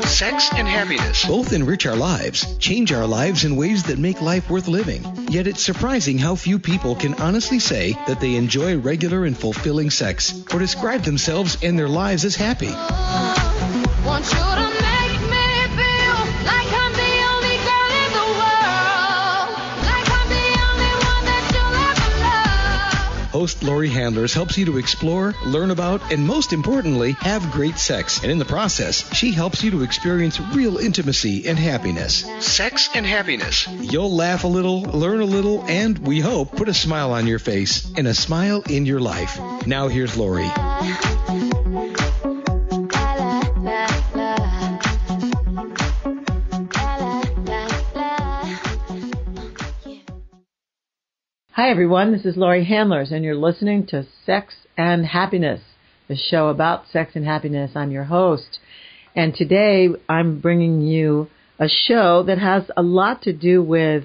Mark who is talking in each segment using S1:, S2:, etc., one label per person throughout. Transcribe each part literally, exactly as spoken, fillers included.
S1: Sex and happiness.
S2: Both enrich our lives, change our lives in ways that make life worth living. Yet it's surprising how few people can honestly say that they enjoy regular and fulfilling sex or describe themselves and their lives as happy.
S3: Want you to make me feel like I'm the only girl in the world, like I'm the only one that you'll ever love.
S2: Host Lori Handlers helps you to explore, learn about, and most importantly, have great sex. And in the process, she helps you to experience real intimacy and happiness.
S1: Sex and happiness.
S2: You'll laugh a little, learn a little, and we hope put a smile on your face and a smile in your life. Now here's Lori.
S4: Hi, everyone. This is Lori Handlers, and you're listening to Sex and Happiness, the show about sex and happiness. I'm your host, and today I'm bringing you a show that has a lot to do with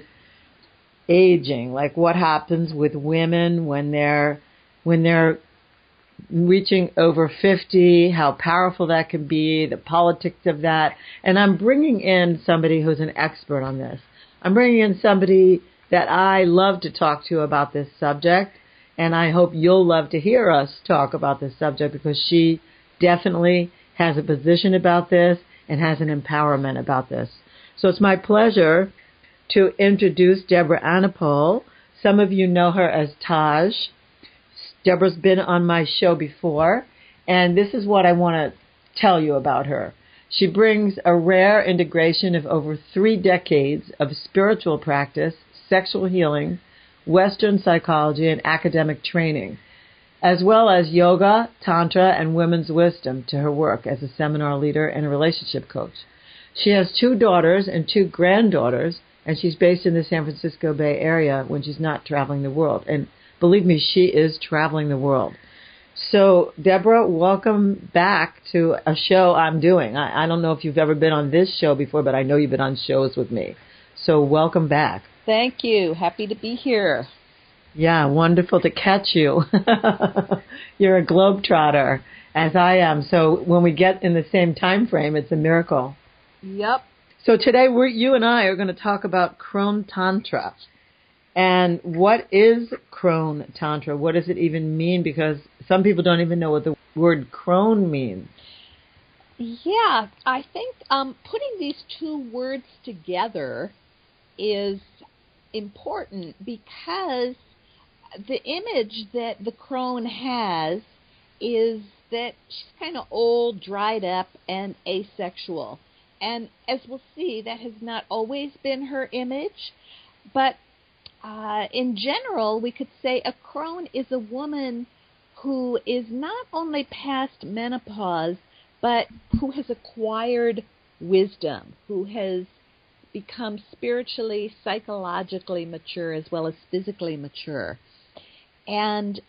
S4: aging, like what happens with women when they're when they're reaching over fifty, how powerful that can be, the politics of that. And I'm bringing in somebody who's an expert on this. I'm bringing in somebody that I love to talk to about this subject, and I hope you'll love to hear us talk about this subject because she definitely has a position about this and has an empowerment about this. So it's my pleasure to introduce Deborah Anapol. Some of you know her as Taj. Deborah's been on my show before, and this is what I want to tell you about her. She brings a rare integration of over three decades of spiritual practice, sexual healing, Western psychology, and academic training, as well as yoga, tantra, and women's wisdom to her work as a seminar leader and a relationship coach. She has two daughters and two granddaughters, and she's based in the San Francisco Bay Area when she's not traveling the world. And believe me, she is traveling the world. So, Deborah, welcome back to a show I'm doing. I, I don't know if you've ever been on this show before, but I know you've been on shows with me. So, welcome back.
S5: Thank you. Happy to be here.
S4: Yeah, wonderful to catch you. You're a globetrotter, as I am. So when we get in the same time frame, it's a miracle.
S5: Yep.
S4: So today, we're, you and I are going to talk about Crone Tantra. And what is Crone Tantra? What does it even mean? Because some people don't even know what the word crone means.
S5: Yeah, I think um, putting these two words together is important because the image that the crone has is that she's kind of old, dried up, and asexual. And as we'll see, that has not always been her image. But uh, in general, we could say a crone is a woman who is not only past menopause, but who has acquired wisdom, who has become spiritually, psychologically mature as well as physically mature. And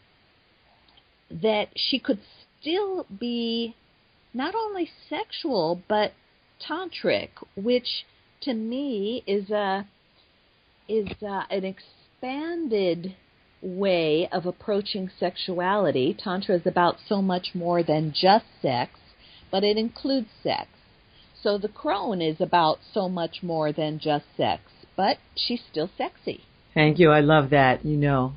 S5: that she could still be not only sexual but tantric, which to me is a is a, an expanded way of approaching sexuality. Tantra is about so much more than just sex, but it includes sex. So the crone is about so much more than just sex, but she's still sexy.
S4: Thank you. I love that, you know.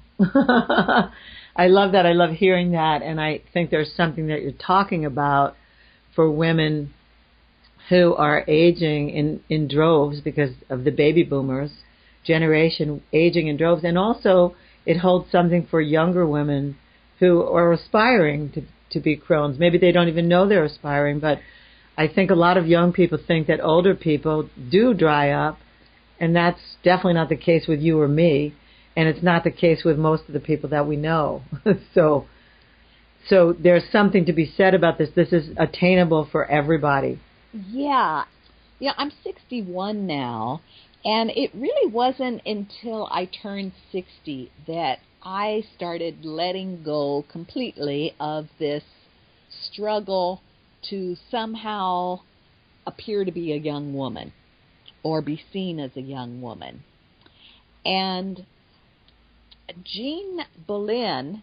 S4: I love that. I love hearing that, and I think there's something that you're talking about for women who are aging in, in droves because of the baby boomers generation aging in droves, and also it holds something for younger women who are aspiring to, to be crones. Maybe they don't even know they're aspiring, but I think a lot of young people think that older people do dry up, and that's definitely not the case with you or me, and it's not the case with most of the people that we know. so so there's something to be said about this. This is attainable for everybody.
S5: Yeah. Yeah, I'm sixty-one now, and it really wasn't until I turned sixty that I started letting go completely of this struggle to somehow appear to be a young woman or be seen as a young woman. And Jean Boleyn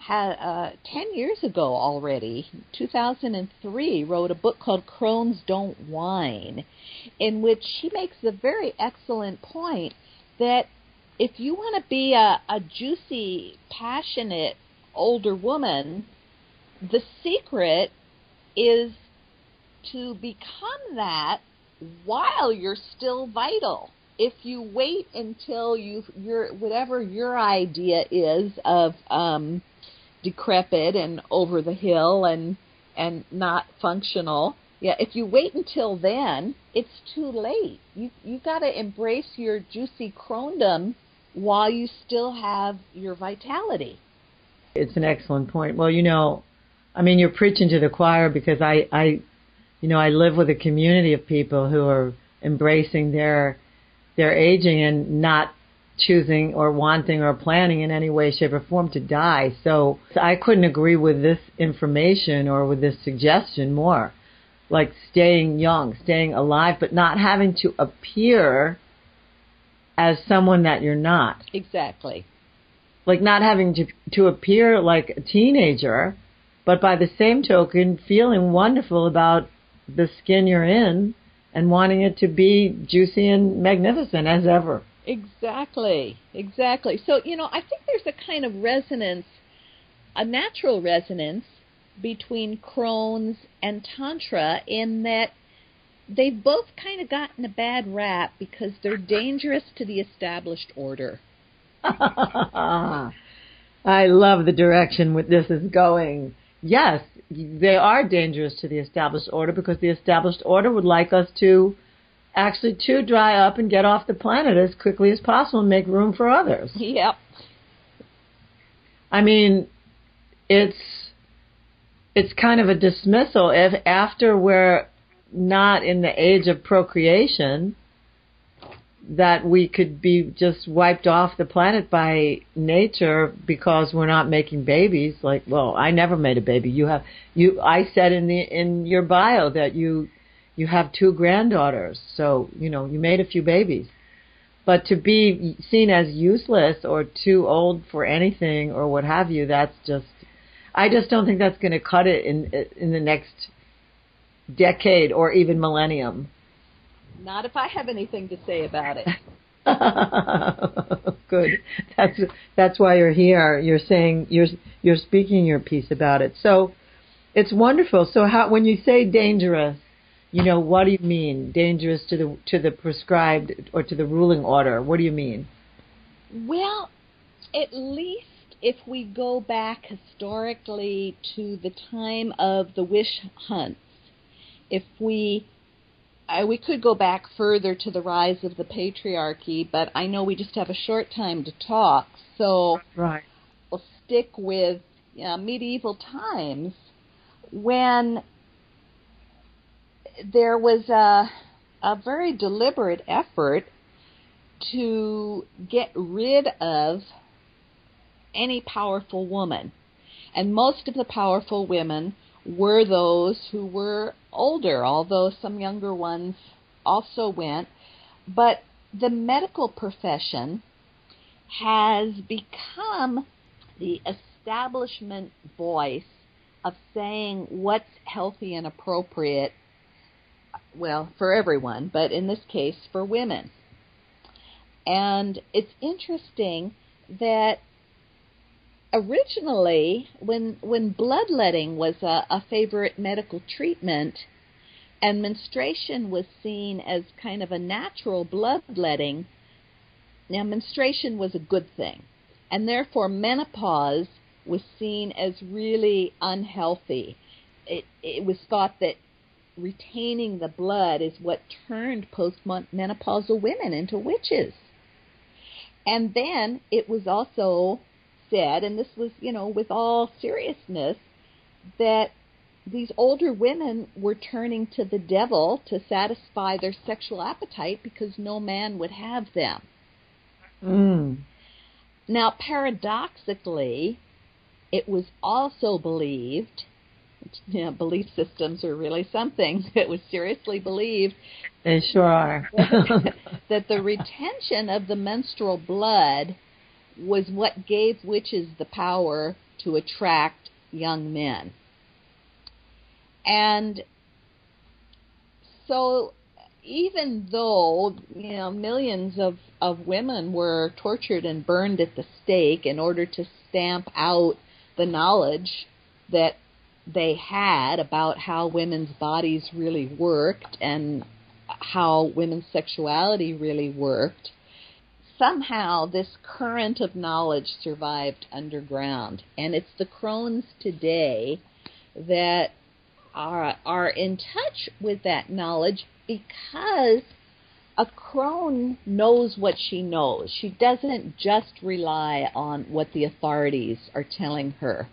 S5: had uh, ten years ago already, two thousand three, wrote a book called Crones Don't Whine, in which she makes a very excellent point that if you want to be a, a juicy, passionate older woman, the secret is to become that while you're still vital. If you wait until you your whatever your idea is of um, decrepit and over the hill and and not functional, yeah, if you wait until then, it's too late. You you got to embrace your juicy crondom while you still have your vitality.
S4: It's an excellent point. Well, you know, I mean, you're preaching to the choir because I, I, you know, I live with a community of people who are embracing their their aging and not choosing or wanting or planning in any way, shape, or form to die. So I couldn't agree with this information or with this suggestion more. Like staying young, staying alive, but not having to appear as someone that you're not.
S5: Exactly.
S4: Like not having to to appear like a teenager, but by the same token, feeling wonderful about the skin you're in and wanting it to be juicy and magnificent as ever.
S5: Exactly, exactly. So, you know, I think there's a kind of resonance, a natural resonance between Crohn's and Tantra in that they've both kind of gotten a bad rap because they're dangerous to the established order.
S4: I love the direction this is going. Yes, they are dangerous to the established order because the established order would like us to actually to dry up and get off the planet as quickly as possible and make room for others.
S5: Yep.
S4: I mean, it's it's kind of a dismissal if after we're not in the age of procreation that we could be just wiped off the planet by nature because we're not making babies. Like, well, I never made a baby. You have you. I said in the in your bio that you you have two granddaughters, so you know you made a few babies. But to be seen as useless or too old for anything or what have you, that's just. I just don't think that's going to cut it in in the next decade or even millennium.
S5: Not if I have anything to say about it.
S4: Good. That's that's why you're here. You're saying you're you're speaking your piece about it. So it's wonderful. So how when you say dangerous, you know, what do you mean? Dangerous to the to the prescribed or to the ruling order? What do you mean?
S5: Well, at least if we go back historically to the time of the witch hunts, if we Uh, we could go back further to the rise of the patriarchy, but I know we just have a short time to talk, so
S4: right.
S5: We'll stick with uh, medieval times when there was a, a very deliberate effort to get rid of any powerful woman, and most of the powerful women were those who were older, although some younger ones also went. But the medical profession has become the establishment voice of saying what's healthy and appropriate, well, for everyone, but in this case for women. And it's interesting that originally, when when bloodletting was a, a favorite medical treatment and menstruation was seen as kind of a natural bloodletting, now menstruation was a good thing. And therefore menopause was seen as really unhealthy. It, it was thought that retaining the blood is what turned postmenopausal women into witches. And then it was also said, and this was, you know, with all seriousness, that these older women were turning to the devil to satisfy their sexual appetite because no man would have them.
S4: Mm.
S5: Now, paradoxically, it was also believed, you know, belief systems are really something, it was seriously believed
S4: they sure are.
S5: that, that the retention of the menstrual blood was what gave witches the power to attract young men. And so even though, you know, millions of, of women were tortured and burned at the stake in order to stamp out the knowledge that they had about how women's bodies really worked and how women's sexuality really worked, somehow this current of knowledge survived underground. And it's the crones today that are, are in touch with that knowledge because a crone knows what she knows. She doesn't just rely on what the authorities are telling her.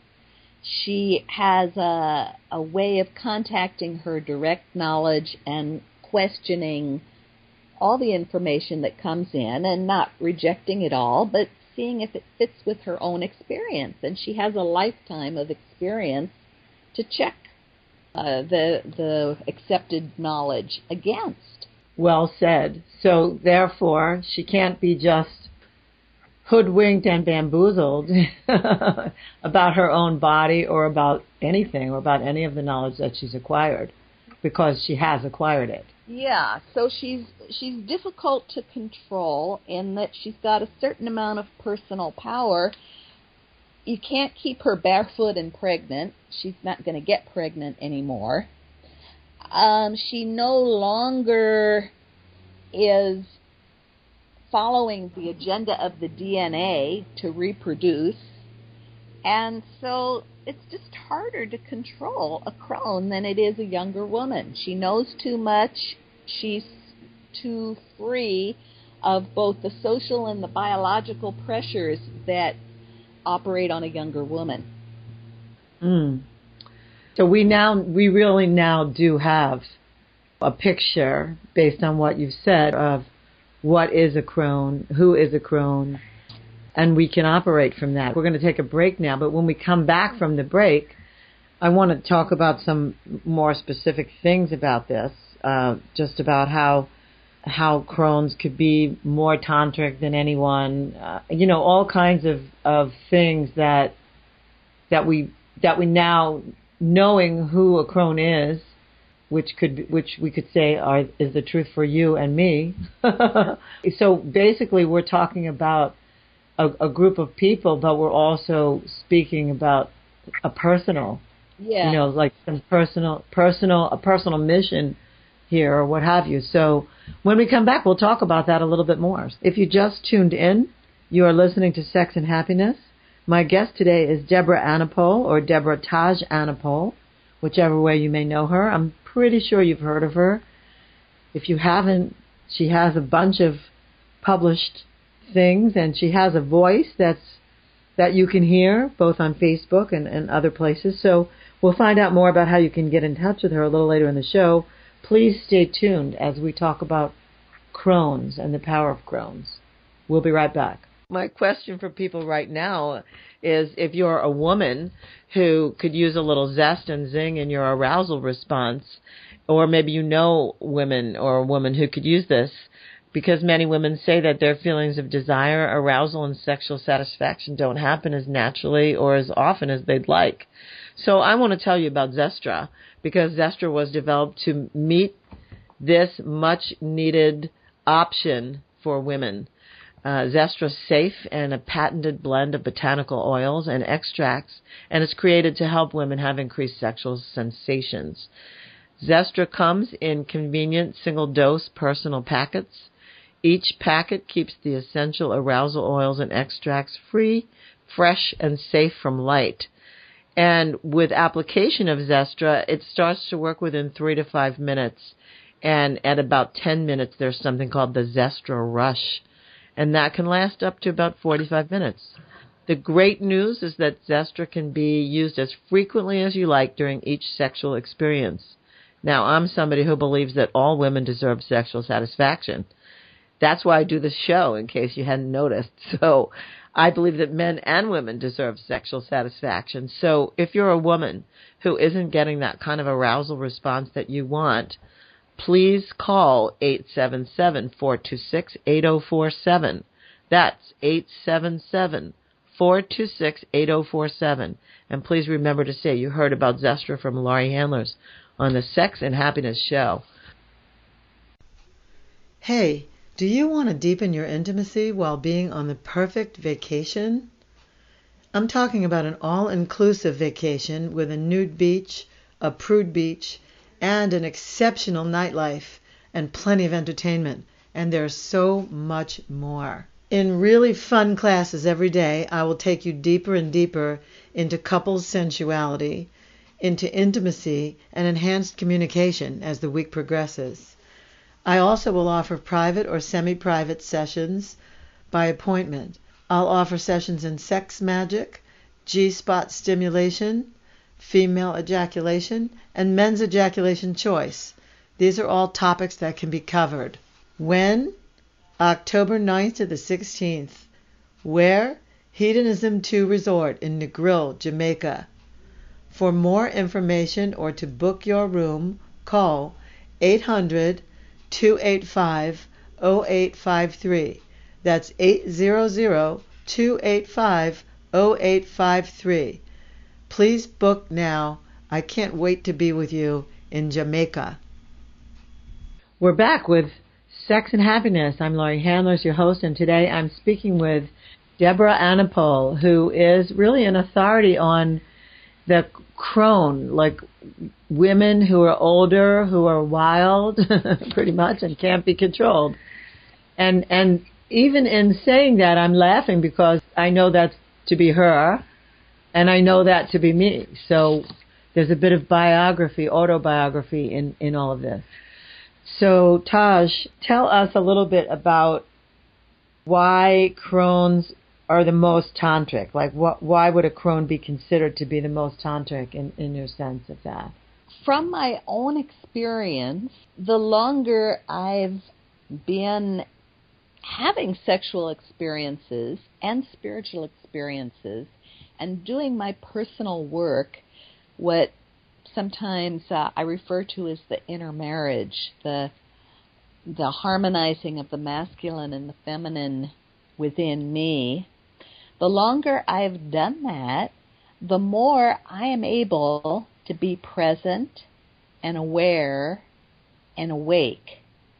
S5: She has a, a way of contacting her direct knowledge and questioning all the information that comes in and not rejecting it all, but seeing if it fits with her own experience. And she has a lifetime of experience to check uh, the the accepted knowledge against.
S4: Well said. So therefore, she can't be just hoodwinked and bamboozled about her own body or about anything or about any of the knowledge that she's acquired, because she has acquired it.
S5: Yeah, so she's she's difficult to control in that she's got a certain amount of personal power. You can't keep her barefoot and pregnant. She's not going to get pregnant anymore. Um, she no longer is following the agenda of the D N A to reproduce. And so it's just harder to control a crone than it is a younger woman. She knows too much. She's too free of both the social and the biological pressures that operate on a younger woman.
S4: Mm. So we now, we really now do have a picture, based on what you've said, of what is a crone, who is a crone, and we can operate from that. We're going to take a break now, but when we come back from the break, I want to talk about some more specific things about this, uh, just about how how crones could be more tantric than anyone, uh, you know, all kinds of, of things that that we that we now, knowing who a crone is, which could which we could say are, is the truth for you and me. So basically, we're talking about a, a group of people, but we're also speaking about a personal,
S5: yeah.
S4: you know, like some personal, personal, a personal mission here or what have you. So when we come back, we'll talk about that a little bit more. If you just tuned in, you are listening to Sex and Happiness. My guest today is Deborah Anapol, or Deborah Taj Anapol, whichever way you may know her. I'm pretty sure you've heard of her. If you haven't, she has a bunch of published things, and she has a voice that's that you can hear both on Facebook and, and other places. So we'll find out more about how you can get in touch with her a little later in the show. Please stay tuned as we talk about crones and the power of crones. We'll be right back. My question for people right now is, if you're a woman who could use a little zest and zing in your arousal response, or maybe you know women or a woman who could use this, because many women say that their feelings of desire, arousal, and sexual satisfaction don't happen as naturally or as often as they'd like. So I want to tell you about Zestra, because Zestra was developed to meet this much-needed option for women. Uh, Zestra's safe and a patented blend of botanical oils and extracts, and it's created to help women have increased sexual sensations. Zestra comes in convenient single-dose personal packets. Each packet keeps the essential arousal oils and extracts free, fresh, and safe from light. And with application of Zestra, it starts to work within three to five minutes. And at about ten minutes, there's something called the Zestra Rush. And that can last up to about forty-five minutes. The great news is that Zestra can be used as frequently as you like during each sexual experience. Now, I'm somebody who believes that all women deserve sexual satisfaction. That's why I do this show, in case you hadn't noticed. So I believe that men and women deserve sexual satisfaction. So if you're a woman who isn't getting that kind of arousal response that you want, please call eight seven seven, four two six, eight zero four seven. That's eight seven seven, four two six, eight zero four seven. And please remember to say you heard about Zestra from Laurie Handlers on the Sex and Happiness Show. Hey, do you want to deepen your intimacy while being on the perfect vacation? I'm talking about an all-inclusive vacation with a nude beach, a prude beach, and an exceptional nightlife and plenty of entertainment. And there's so much more. In really fun classes every day, I will take you deeper and deeper into couples sensuality, into intimacy, and enhanced communication as the week progresses. I also will offer private or semi-private sessions by appointment. I'll offer sessions in sex magic, G-spot stimulation, female ejaculation, and men's ejaculation choice. These are all topics that can be covered. When? October ninth to the sixteenth. Where? Hedonism two Resort in Negril, Jamaica. For more information or to book your room, call eight hundred, two eight five, zero eight five three. That's eight hundred, two eight five, zero eight five three. Please book now. I can't wait to be with you in Jamaica. We're back with Sex and Happiness. I'm Laurie Handlers, your host, and today I'm speaking with Deborah Anapol, who is really an authority on the crone, like women who are older, who are wild, pretty much, and can't be controlled. And and even in saying that, I'm laughing because I know that to be her, and I know that to be me. So there's a bit of biography, autobiography in, in all of this. So, Taj, tell us a little bit about why crones are the most tantric. Like, what, why would a crone be considered to be the most tantric in, in your sense of that?
S5: From my own experience, the longer I've been having sexual experiences and spiritual experiences and doing my personal work, what sometimes uh, I refer to as the inner marriage, the the harmonizing of the masculine and the feminine within me, the longer I've done that, the more I am able to be present and aware and awake.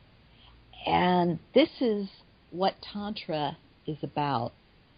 S5: And this is what Tantra is about.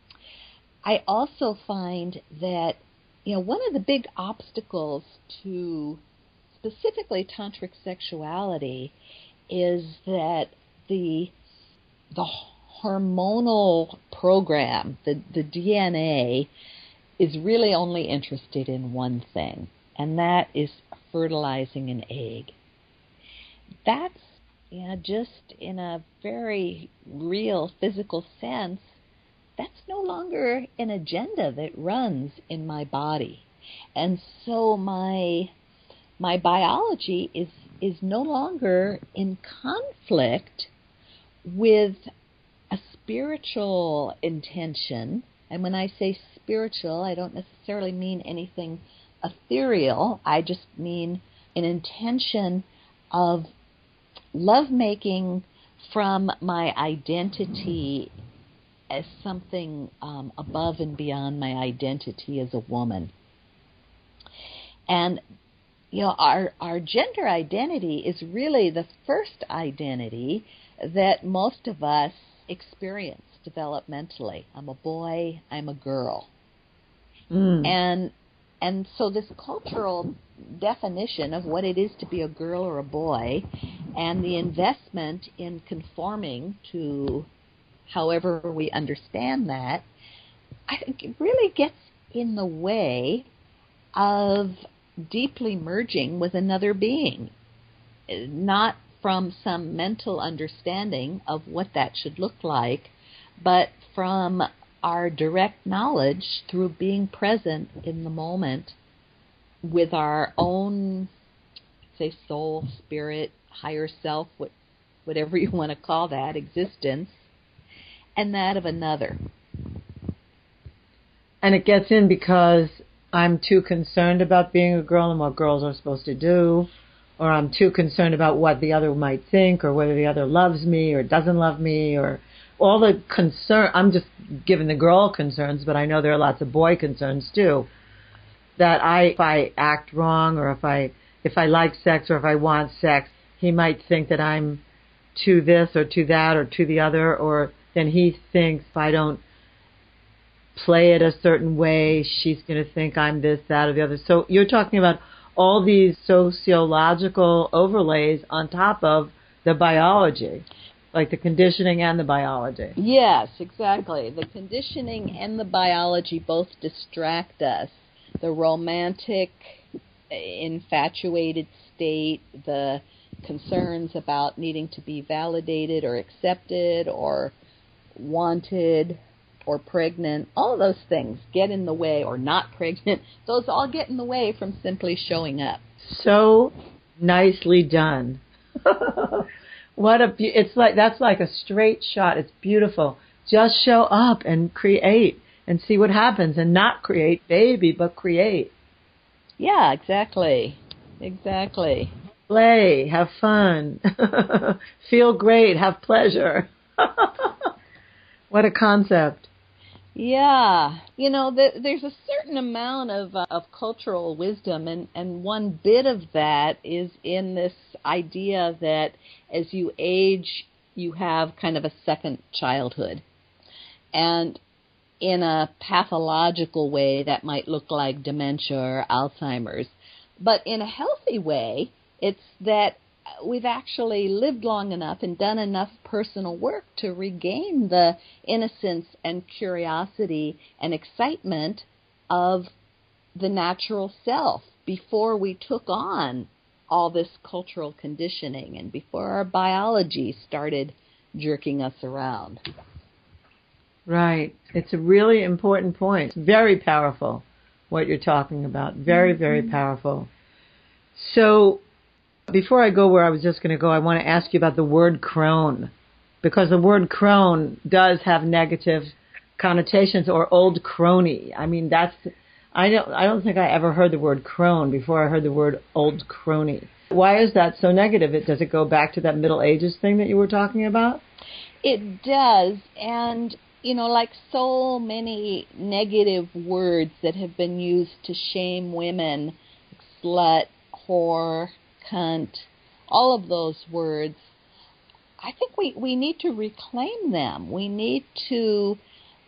S5: I also find that, you know, one of the big obstacles to specifically tantric sexuality is that the the hormonal program, the, the D N A, is really only interested in one thing, and that is fertilizing an egg. That's, you know, just in a very real physical sense, that's no longer an agenda that runs in my body. And so my my biology is is no longer in conflict with a spiritual intention. And when I say spiritual, I don't necessarily mean anything ethereal. I just mean an intention of lovemaking from my identity as something um, above and beyond my identity as a woman. And, you know, our, our gender identity is really the first identity that most of us experience developmentally. I'm a boy, I'm a girl. Mm. And and so this cultural definition of what it is to be a girl or a boy and the investment in conforming to however we understand that, I think it really gets in the way of deeply merging with another being, not from some mental understanding of what that should look like, but from our direct knowledge through being present in the moment with our own, say, soul, spirit, higher self, what, whatever you want to call that, existence, and that of another.
S4: And it gets in because I'm too concerned about being a girl and what girls are supposed to do, or I'm too concerned about what the other might think, or whether the other loves me or doesn't love me, or all the concern, I'm just giving the girl concerns, but I know there are lots of boy concerns too, that I, if I act wrong or if I, if I like sex or if I want sex, he might think that I'm to this or to that or to the other, or then he thinks if I don't play it a certain way, she's going to think I'm this, that, or the other. So you're talking about all these sociological overlays on top of the biology, like the conditioning and the biology.
S5: Yes, exactly. The conditioning and the biology both distract us. The romantic, infatuated state, the concerns about needing to be validated or accepted or wanted or pregnant, all of those things get in the way, or not pregnant, those all get in the way from simply showing up.
S4: So nicely done. What a, be- it's like, that's like a straight shot. It's beautiful. Just show up and create and see what happens, and not create baby, but create.
S5: Yeah, exactly. Exactly.
S4: Play, have fun, feel great, have pleasure. What a concept.
S5: Yeah. You know, th- there's a certain amount of uh, of cultural wisdom, and, and one bit of that is in this idea that as you age, you have kind of a second childhood. And in a pathological way, that might look like dementia or Alzheimer's. But in a healthy way, it's that we've actually lived long enough and done enough personal work to regain the innocence and curiosity and excitement of the natural self before we took on all this cultural conditioning and before our biology started jerking us around.
S4: Right. It's a really important point. It's very powerful, what you're talking about. Very, very powerful. So before I go where I was just going to go, I want to ask you about the word crone, because the word crone does have negative connotations, or old crony. I mean, that's, I don't, I don't think I ever heard the word crone before I heard the word old crony. Why is that so negative? It, does it go back to that Middle Ages thing that you were talking about?
S5: It does, and you know, like so many negative words that have been used to shame women, slut, whore, cunt, all of those words, I think we, we need to reclaim them. We need to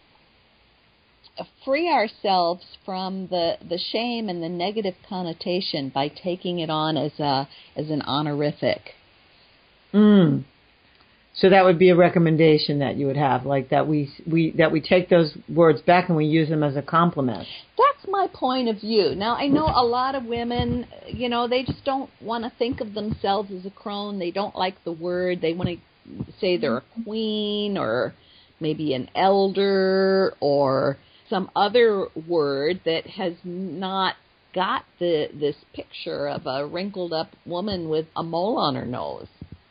S5: free ourselves from the, the shame and the negative connotation by taking it on as a as an honorific.
S4: Mm. So that would be a recommendation that you would have, like that we we that we take those words back and we use them as a compliment.
S5: That's my point of view. Now, I know a lot of women, you know, they just don't want to think of themselves as a crone. They don't like the word. They want to say they're a queen or maybe an elder or some other word that has not got the this picture of a wrinkled up woman with a mole on her nose.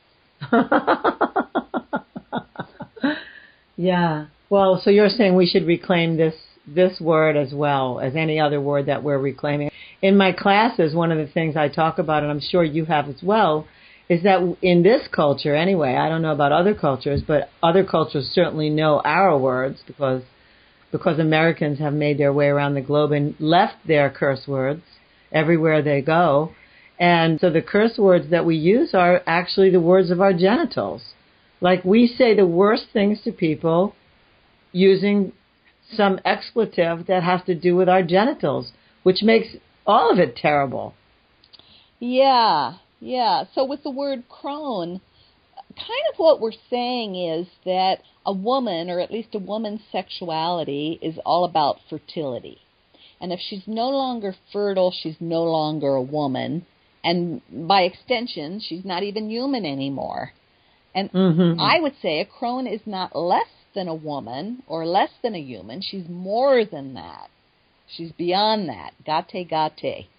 S4: Yeah. Well, so you're saying we should reclaim this this word as well as any other word that we're reclaiming. In my classes, one of the things I talk about, and I'm sure you have as well, is that in this culture anyway, I don't know about other cultures, but other cultures certainly know our words because because Americans have made their way around the globe and left their curse words everywhere they go. And so the curse words that we use are actually the words of our genitals. Like we say the worst things to people using some expletive that has to do with our genitals, which makes all of it terrible.
S5: Yeah, yeah. So with the word crone, kind of what we're saying is that a woman, or at least a woman's sexuality, is all about fertility. And if she's no longer fertile, she's no longer a woman. And by extension, she's not even human anymore. And mm-hmm. I would say a crone is not less than a woman or less than a human. She's more than that. She's beyond that. Gate, gate.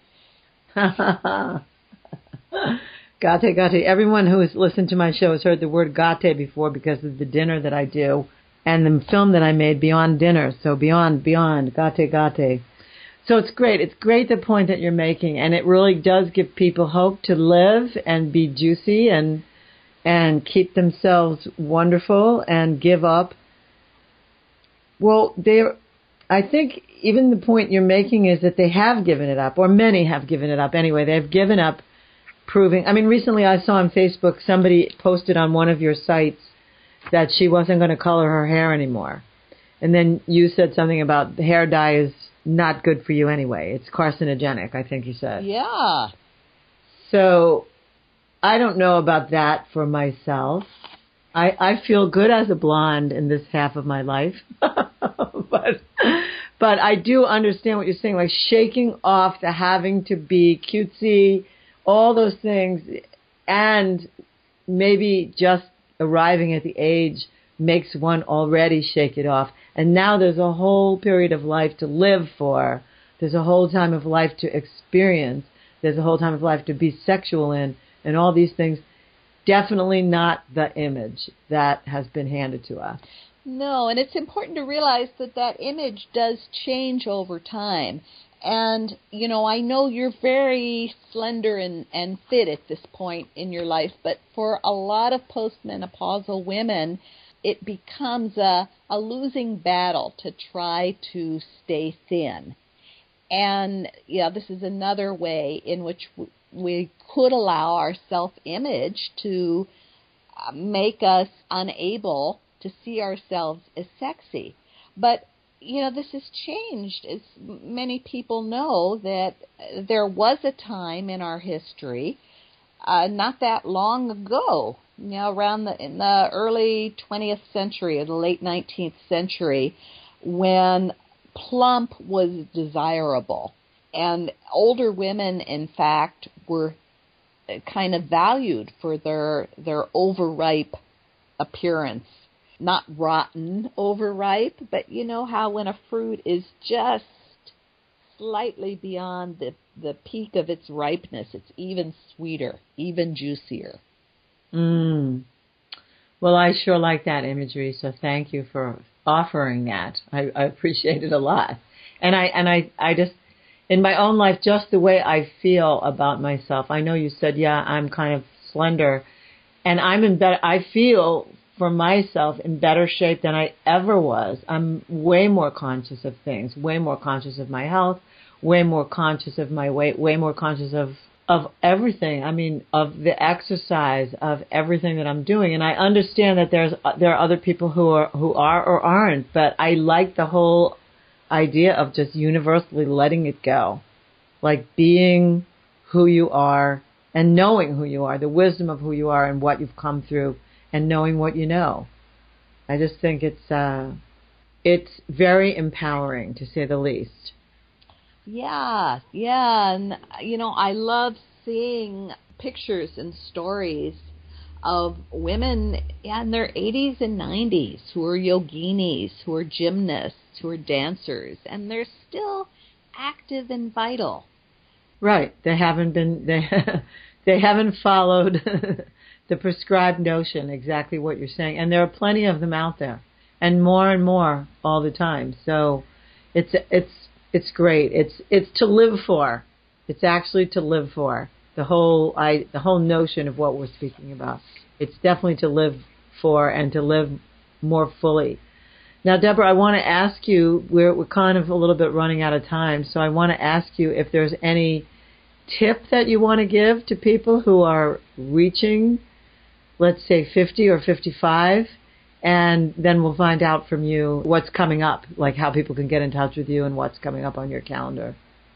S4: Gate, gate. Everyone who has listened to my show has heard the word gate before because of the dinner that I do and the film that I made, Beyond Dinner. So beyond, beyond, gate, gate. So it's great. It's great the point that you're making, and it really does give people hope to live and be juicy and and keep themselves wonderful and give up. Well, they're, I think even the point you're making is that they have given it up, or many have given it up anyway. They've given up proving. I mean, recently I saw on Facebook somebody posted on one of your sites that she wasn't going to color her hair anymore. And then you said something about the hair dye is not good for you anyway. It's carcinogenic, I think you said.
S5: Yeah.
S4: So I don't know about that for myself. I, I feel good as a blonde in this half of my life. but but I do understand what you're saying, like shaking off the having to be cutesy, all those things, and maybe just arriving at the age makes one already shake it off. And now there's a whole period of life to live for. There's a whole time of life to experience. There's a whole time of life to be sexual in, and all these things. Definitely not the image that has been handed to us.
S5: No, and it's important to realize that that image does change over time. And, you know, I know you're very slender and, and fit at this point in your life, but for a lot of postmenopausal women, it becomes a, a losing battle to try to stay thin. And, yeah, this is another way in which we could allow our self-image to make us unable to see ourselves as sexy. But, you know, this has changed. As many people know, that there was a time in our history, uh, not that long ago, you know, around the, in the early twentieth century or the late nineteenth century, when plump was desirable. And older women, in fact, were kind of valued for their their overripe appearance. Not rotten overripe, but you know how when a fruit is just slightly beyond the, the peak of its ripeness, it's even sweeter, even juicier.
S4: Mm. Well, I sure like that imagery, so thank you for offering that. I, I appreciate it a lot. And I and I, I just, in my own life, just the way I feel about myself. I know you said, yeah, I'm kind of slender, and I'm in better, I feel for myself in better shape than I ever was. I'm way more conscious of things, way more conscious of my health, way more conscious of my weight, way more conscious of, of everything. I mean, of the exercise, of everything that I'm doing. And I understand that there's there are other people who are who are or aren't, but I like the whole idea of just universally letting it go. Like being who you are and knowing who you are, the wisdom of who you are and what you've come through, and knowing what you know. I just think it's uh, it's very empowering, to say the least.
S5: Yeah, yeah, and you know, I love seeing pictures and stories of women in their eighties and nineties who are yoginis, who are gymnasts, who are dancers, and they're still active and vital.
S4: Right. They haven't been they they haven't followed the prescribed notion, exactly what you're saying. And there are plenty of them out there, and more and more all the time. So it's it's it's great. It's it's to live for. It's actually to live for. The whole I the whole notion of what we're speaking about. It's definitely to live for and to live more fully. Now, Deborah, I want to ask you, we're we're kind of a little bit running out of time, so I want to ask you if there's any tip that you want to give to people who are reaching, let's say, fifty or fifty-five, and then we'll find out from you what's coming up, like how people can get in touch with you and what's coming up on your calendar.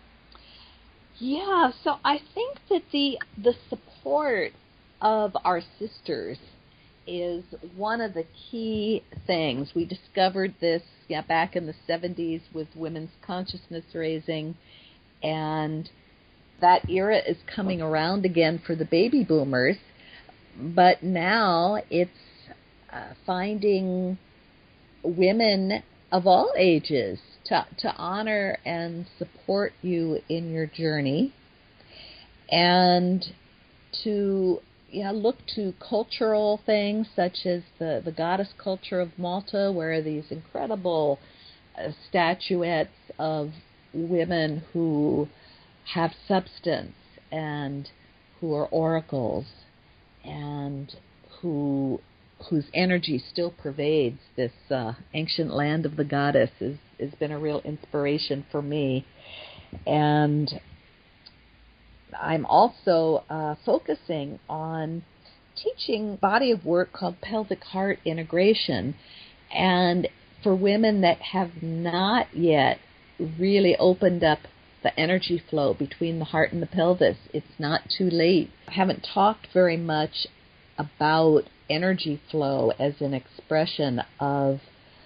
S5: Yeah, so I think that the the support of our sisters is one of the key things. We discovered this yeah, back in the seventies with women's consciousness raising, and that era is coming around again for the baby boomers. But now it's uh, finding women of all ages to to honor and support you in your journey, and to yeah look to cultural things such as the, the goddess culture of Malta, where these incredible uh, statuettes of women who have substance and who are oracles and who whose energy still pervades this uh, ancient land of the goddess is has been a real inspiration for me. And I'm also uh, focusing on teaching a body of work called pelvic heart integration. And for women that have not yet really opened up the energy flow between the heart and the pelvis, it's not too late. I haven't talked very much about energy flow as an expression of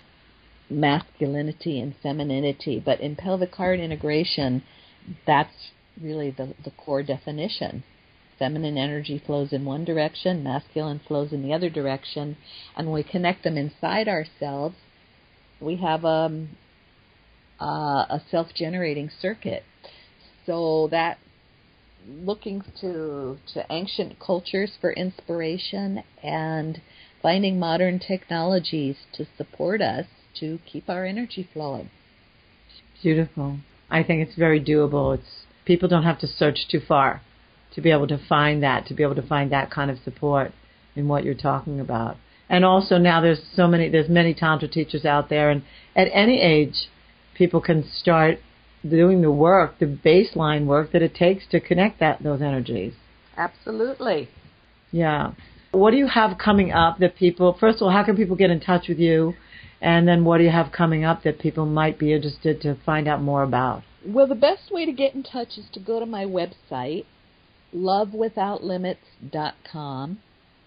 S5: masculinity and femininity, but in pelvic heart integration, that's really the, the core definition. Feminine energy flows in one direction, masculine flows in the other direction, and when we connect them inside ourselves, we have um, uh, a self-generating circuit. So that looking to to ancient cultures for inspiration and finding modern technologies to support us to keep our energy flowing.
S4: Beautiful. I think it's very doable. It's people don't have to search too far to be able to find that, to be able to find that kind of support in what you're talking about. And also now there's so many, there's many Tantra teachers out there, and at any age, people can start doing the work, the baseline work that it takes to connect that those energies.
S5: Absolutely.
S4: Yeah. What do you have coming up that people, first of all, how can people get in touch with you? And then what do you have coming up that people might be interested to find out more about?
S5: Well, the best way to get in touch is to go to my website, love without limits dot com.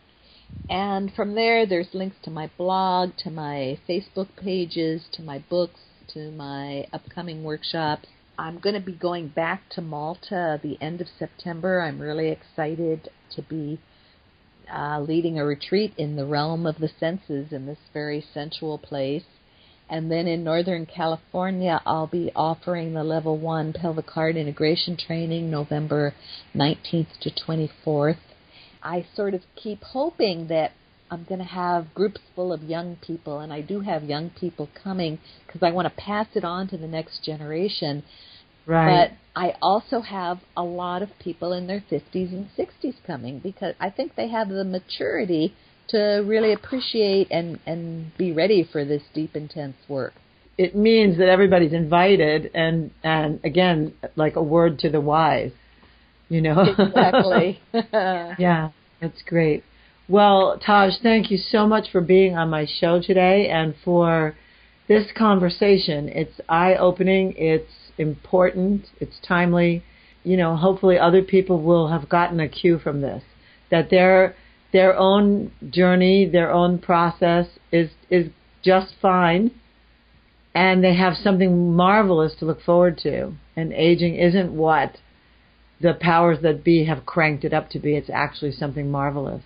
S5: And from there, there's links to my blog, to my Facebook pages, to my books, to my upcoming workshops. I'm going to be going back to Malta at the end of September. I'm really excited to be uh, leading a retreat in the realm of the senses in this very sensual place. And then in Northern California, I'll be offering the Level one Pelvic Heart Integration Training November nineteenth to twenty-fourth. I sort of keep hoping that I'm going to have groups full of young people, and I do have young people coming because I want to pass it on to the next generation.
S4: Right.
S5: But I also have a lot of people in their fifties and sixties coming because I think they have the maturity to really appreciate and, and be ready for this deep, intense work.
S4: It means that everybody's invited, and, and again, like a word to the wise, you know.
S5: Exactly.
S4: Yeah, that's great. Well, Taj, thank you so much for being on my show today and for this conversation. It's eye-opening, it's important, it's timely. You know, hopefully other people will have gotten a cue from this, that their their own journey, their own process is is just fine, and they have something marvelous to look forward to. And aging isn't what the powers that be have cranked it up to be. It's actually something marvelous.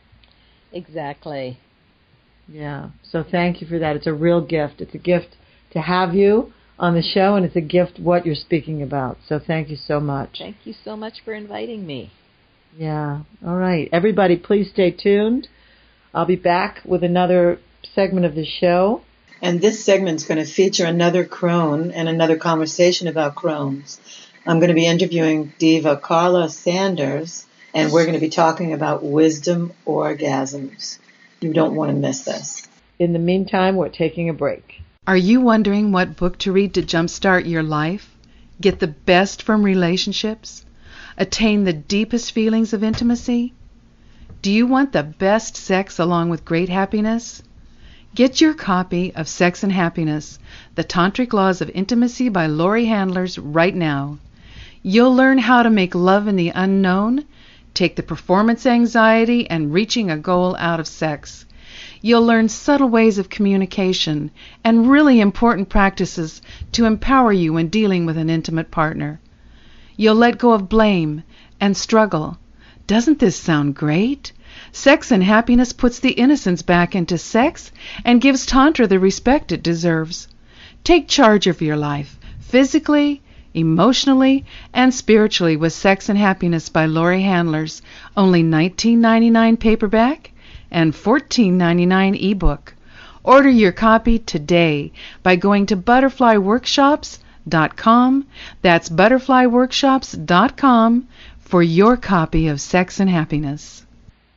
S5: Exactly.
S4: Yeah. So thank you for that. It's a real gift. It's a gift to have you on the show, and it's a gift what you're speaking about. So thank you so much.
S5: Thank you so much for inviting me.
S4: Yeah. All right. Everybody, please stay tuned. I'll be back with another segment of the show. And this segment's going to feature another crone and another conversation about crones. I'm going to be interviewing Diva Carla Sanders, and we're going to be talking about wisdom orgasms. You don't want to miss this. In the meantime, we're taking a break.
S6: Are you wondering what book to read to jumpstart your life? Get the best from relationships? Attain the deepest feelings of intimacy? Do you want the best sex along with great happiness? Get your copy of Sex and Happiness, The Tantric Laws of Intimacy by Laurie Handlers right now. You'll learn how to make love in the unknown, take the performance anxiety and reaching a goal out of sex. You'll learn subtle ways of communication and really important practices to empower you in dealing with an intimate partner. You'll let go of blame and struggle. Doesn't this sound great? Sex and Happiness puts the innocence back into sex and gives Tantra the respect it deserves. Take charge of your life, physically, emotionally, and spiritually with Sex and Happiness by Laurie Handlers, only nineteen ninety-nine paperback and fourteen ninety-nine ebook. Order your copy today by going to butterfly workshops dot com. That's butterfly workshops dot com for your copy of Sex and Happiness.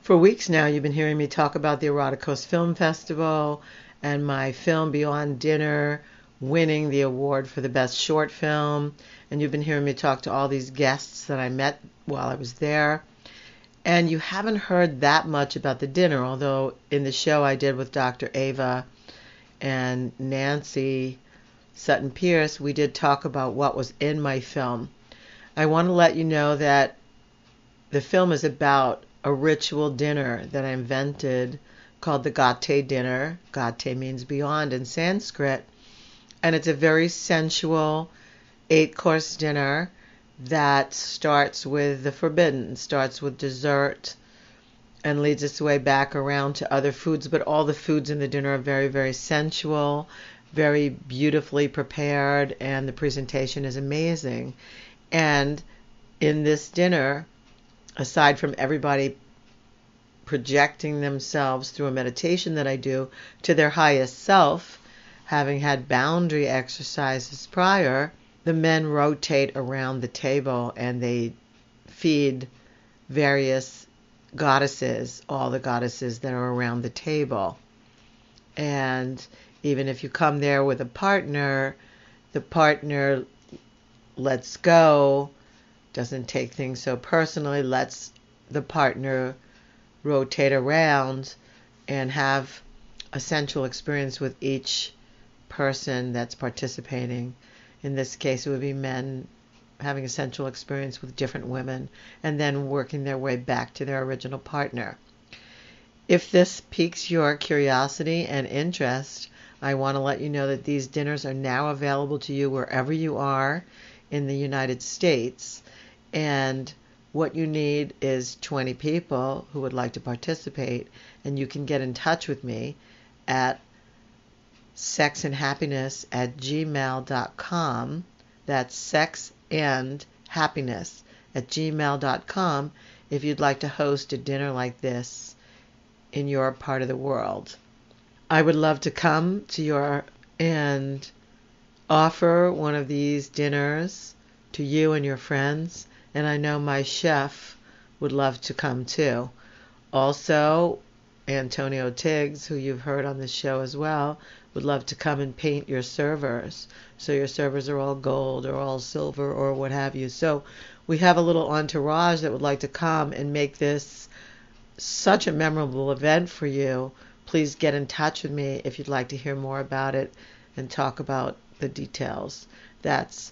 S4: For weeks now, you've been hearing me talk about the Erotic Coast Film Festival and my film Beyond Dinner winning the award for the best short film. And you've been hearing me talk to all these guests that I met while I was there. And you haven't heard that much about the dinner, although in the show I did with Doctor Ava and Nancy Sutton Pierce, we did talk about what was in my film. I want to let you know that the film is about a ritual dinner that I invented called the Gate dinner. Gate means beyond in Sanskrit. And it's a very sensual eight-course dinner that starts with the forbidden, starts with dessert, and leads its way back around to other foods. But all the foods in the dinner are very, very sensual, very beautifully prepared, and the presentation is amazing. And in this dinner, aside from everybody projecting themselves through a meditation that I do to their highest self, having had boundary exercises prior, the men rotate around the table and they feed various goddesses, all the goddesses that are around the table. And even if you come there with a partner, the partner lets go, doesn't take things so personally, lets the partner rotate around and have a sensual experience with each person that's participating. In this case, it would be men having a sensual experience with different women and then working their way back to their original partner. If this piques your curiosity and interest, I want to let you know that these dinners are now available to you wherever you are in the United States. And what you need is twenty people who would like to participate, and you can get in touch with me at sexandhappiness at gmail dot com. That's sex and happiness at gmail dot com if you'd like to host a dinner like this in your part of the world. I would love to come to your and offer one of these dinners to you and your friends, and I know my chef would love to come too. Also, Antonio Tiggs, who you've heard on this show as well, would love to come and paint your servers. So your servers are all gold or all silver or what have you. So we have a little entourage that would like to come and make this such a memorable event for you. Please get in touch with me if you'd like to hear more about it and talk about the details. That's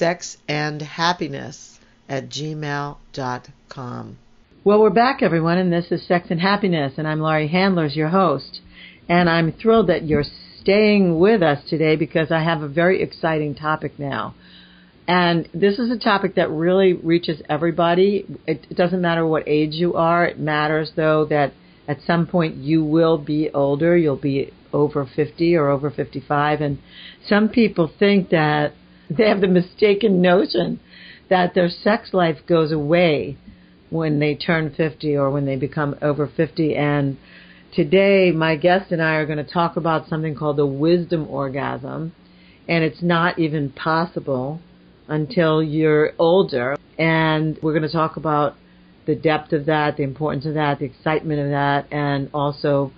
S4: sexandhappiness at gmail dot com.
S7: Well, we're back, everyone, and this is Sex and Happiness, and I'm Laurie Handlers, your host. And I'm thrilled that you're staying with us today because I have a very exciting topic now. And this is a topic that really reaches everybody. It, it doesn't matter what age you are. It matters, though, that at some point you will be older. You'll be over fifty or over fifty-five. And some people think that they have the mistaken notion that their sex life goes away when they turn fifty or when they become over fifty. And today, my guest and I are going to talk about something called the wisdom orgasm. And it's not even possible until you're older. And we're going to talk about the depth of that, the importance of that, the excitement of that, and also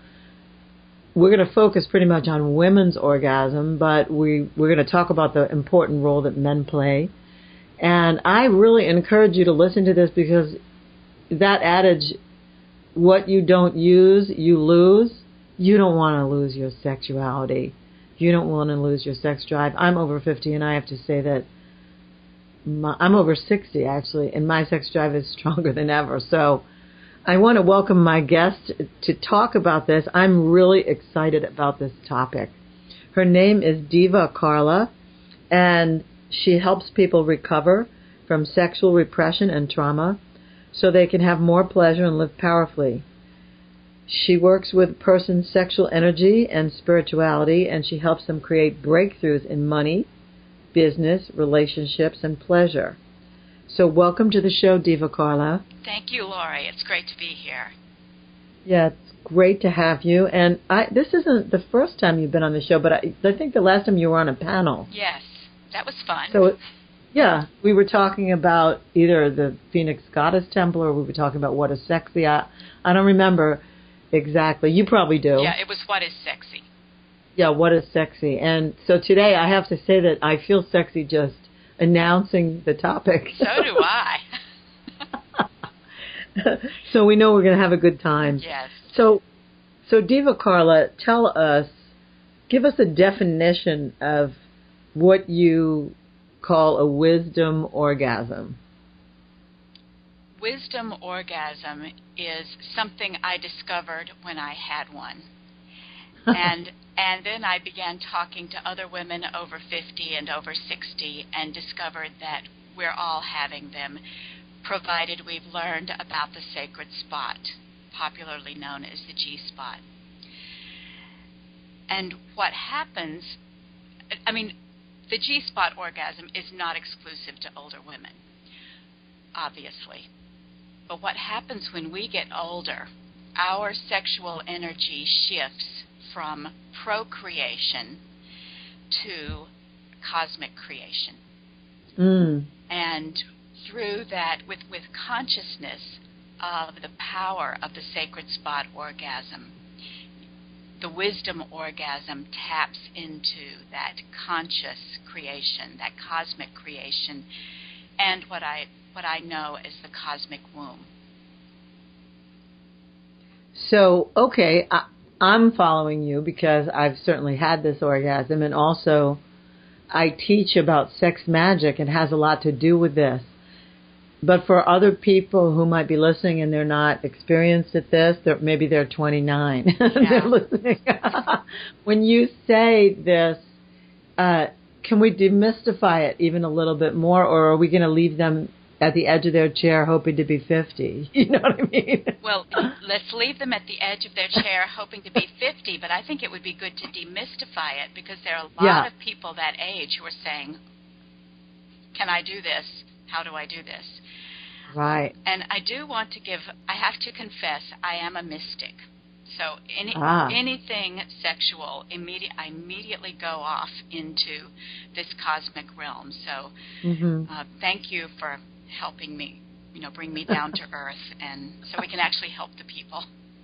S7: we're going to focus pretty much on women's orgasm, but we, we're going to talk about the important role that men play. And I really encourage you to listen to this because that adage, what you don't use, you lose. You don't want to lose your sexuality. You don't want to lose your sex drive. I'm over fifty, and I have to say that my, I'm over sixty, actually, and my sex drive is stronger than ever. So I want to welcome my guest to talk about this. I'm really excited about this topic. Her name is Diva Carla, and she helps people recover from sexual repression and trauma so they can have more pleasure and live powerfully. She works with a person's sexual energy and spirituality, and she helps them create breakthroughs in money, business, relationships, and pleasure. So welcome to the show, Diva Carla.
S8: Thank you, Laurie. It's great to be here.
S7: Yeah, it's great to have you. And I, this isn't the first time you've been on the show, but I, I think the last time you were on a panel.
S8: Yes, that was fun.
S7: So,
S4: Yeah, we were talking about either the Phoenix Goddess Temple or we were talking about what is sexy. I, I don't remember exactly. You probably do.
S8: Yeah, it was What is Sexy.
S4: Yeah, what is sexy. And so today I have to say that I feel sexy just announcing the topic.
S8: So do I.
S4: So we know we're going to have a good time.
S8: Yes.
S4: So, so Diva Carla, tell us, give us a definition of what you call a wisdom orgasm.
S8: Wisdom orgasm is something I discovered when I had one. and and then I began talking to other women over fifty and over sixty and discovered that we're all having them, provided we've learned about the sacred spot, popularly known as the G-spot. And what happens, I mean, the G-spot orgasm is not exclusive to older women, obviously. But what happens when we get older, our sexual energy shifts from procreation to cosmic creation.
S4: Mm.
S8: And through that, with, with consciousness of the power of the sacred spot orgasm, the wisdom orgasm taps into that conscious creation, that cosmic creation, and what I what I know as the cosmic womb.
S4: So, okay, I, I'm following you because I've certainly had this orgasm, and also I teach about sex magic. It has a lot to do with this. But for other people who might be listening and they're not experienced at this, they're, maybe they're twenty-nine and
S8: Yeah.
S4: they're listening. When you say this, uh, can we demystify it even a little bit more, or are we going to leave them at the edge of their chair hoping to be fifty? You know what I mean?
S8: Well, let's leave them at the edge of their chair hoping to be fifty, but I think it would be good to demystify it because there are a lot
S4: Yeah.
S8: of people that age who are saying, can I do this? How do I do this?
S4: Right.
S8: And I do want to give, I have to confess, I am a mystic. So any,
S4: Ah.
S8: anything sexual, immediate, I immediately go off into this cosmic realm. So
S4: Mm-hmm.
S8: uh, thank you for helping me, you know, bring me down to earth, and so we can actually help the people.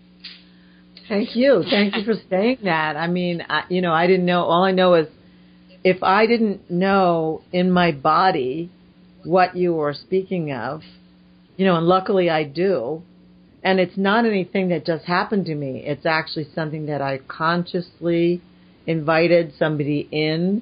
S4: Thank you. Thank you for saying that. I mean, I, you know, I didn't know. All I know is if I didn't know in my body what you were speaking of, you know, and luckily I do. And it's not anything that just happened to me. It's actually something that I consciously invited somebody in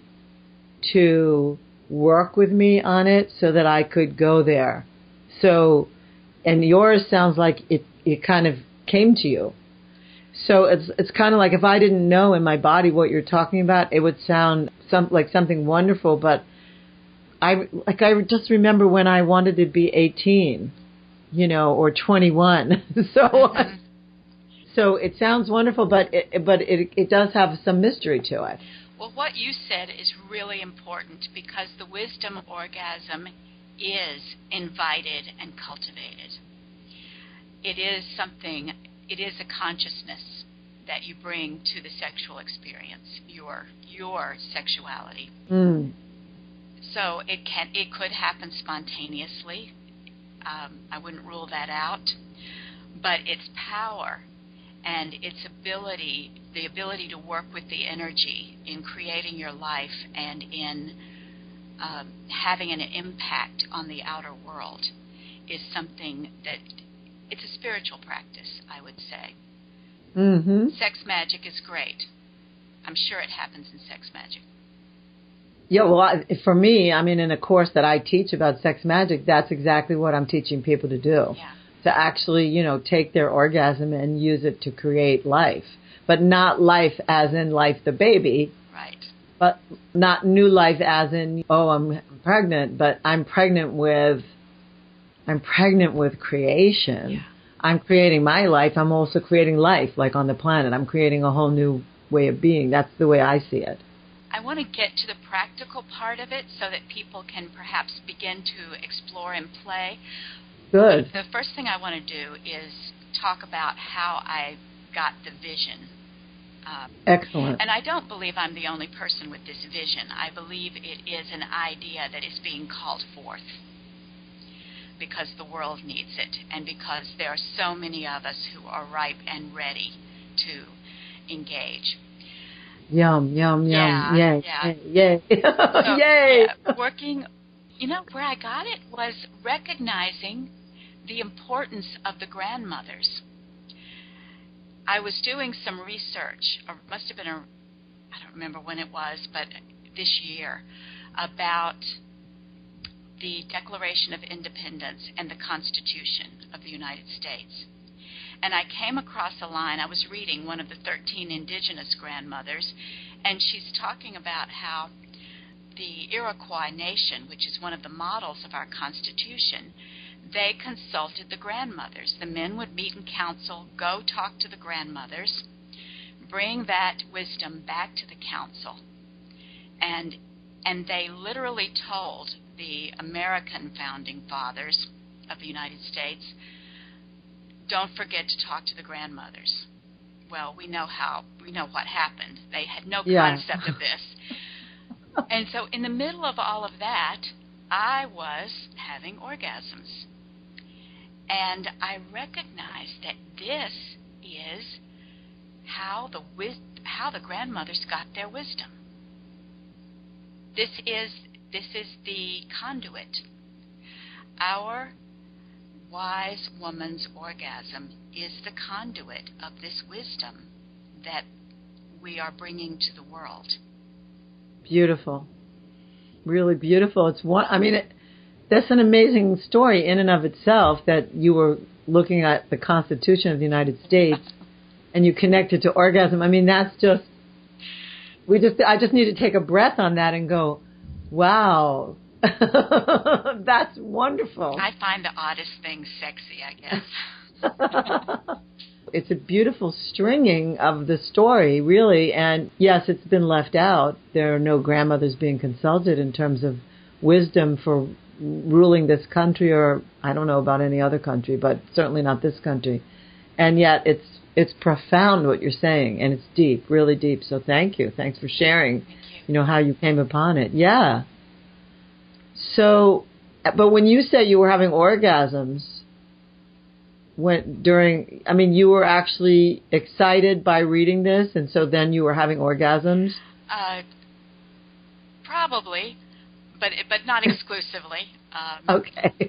S4: to work with me on it so that I could go there. So, and yours sounds like it, it kind of came to you. So it's it's kind of like if I didn't know in my body what you're talking about, it would sound some like something wonderful. But I like I just remember when I wanted to be eighteen, you know, or twenty-one. so
S8: Mm-hmm.
S4: so it sounds wonderful, but it, but it it does have some mystery to it.
S8: Well, what you said is really important because the wisdom orgasm is invited and cultivated. It is something, it is a consciousness that you bring to the sexual experience, your your sexuality.
S4: Mm.
S8: So it can it could happen spontaneously. Um, I wouldn't rule that out, but its power and its ability, the ability to work with the energy in creating your life and in um, having an impact on the outer world is something that, it's a spiritual practice, I would say.
S4: Mm-hmm.
S8: Sex magic is great. I'm sure it happens in sex magic.
S4: Yeah, well, I, for me, I mean, in a course that I teach about sex magic, that's exactly what I'm teaching people to do.
S8: Yeah.
S4: To actually, you know, take their orgasm and use it to create life. But not life as in life the baby.
S8: Right.
S4: But not new life as in, oh, I'm pregnant, but I'm pregnant with, I'm pregnant with creation.
S8: Yeah.
S4: I'm creating my life. I'm also creating life, like on the planet. I'm creating a whole new way of being. That's the way I see it.
S8: I want to get to the practical part of it so that people can perhaps begin to explore and play.
S4: Good.
S8: The first thing I want to do is talk about how I got the vision Um,
S7: Excellent.
S8: and I don't believe I'm the only person with this vision. I believe it is an idea that is being called forth because the world needs it and because there are so many of us who are ripe and ready to engage.
S7: Yum, yum,
S8: Yeah,
S7: yum. Yay,
S8: yeah.
S7: yay, yay.
S8: So,
S7: Yay.
S8: yeah, working, you know, where I got it was recognizing the importance of the grandmothers. I was doing some research, or it must have been a, I don't remember when it was, but this year, about the Declaration of Independence and the Constitution of the United States. And I came across a line, I was reading one of the thirteen indigenous grandmothers, and she's talking about how the Iroquois nation, which is one of the models of our Constitution, they consulted the grandmothers. The men would meet in council, go talk to the grandmothers, bring that wisdom back to the council, and and they literally told the American founding fathers of the United States, don't forget to talk to the grandmothers. Well, we know how, we know what happened. They had no
S7: Yeah.
S8: concept of this. And so in the middle of all of that, I was having orgasms. And I recognized that this is how the wis- how the grandmothers got their wisdom. This is this is the conduit. Our wise woman's orgasm is the conduit of this wisdom that we are bringing to the world.
S7: Beautiful. Really beautiful. It's one, I mean, it, that's an amazing story in and of itself that you were looking at the Constitution of the United States and you connected to orgasm. I mean, that's just, we just, I just need to take a breath on that and go, wow, that's wonderful.
S8: I find the oddest things sexy, I guess.
S7: It's a beautiful stringing of the story, really. And yes, it's been left out. There are no grandmothers being consulted in terms of wisdom for ruling this country, or I don't know about any other country, but certainly not this country. And yet it's it's profound what you're saying, and it's deep, really deep. So thank you. Thanks for sharing,
S8: Thank you.
S7: you know, how you came upon it. Yeah. So, but when you say you were having orgasms, when during, I mean, you were actually excited by reading this, and so then you were having orgasms?
S8: Uh, probably, but but not exclusively. Um,
S7: Okay.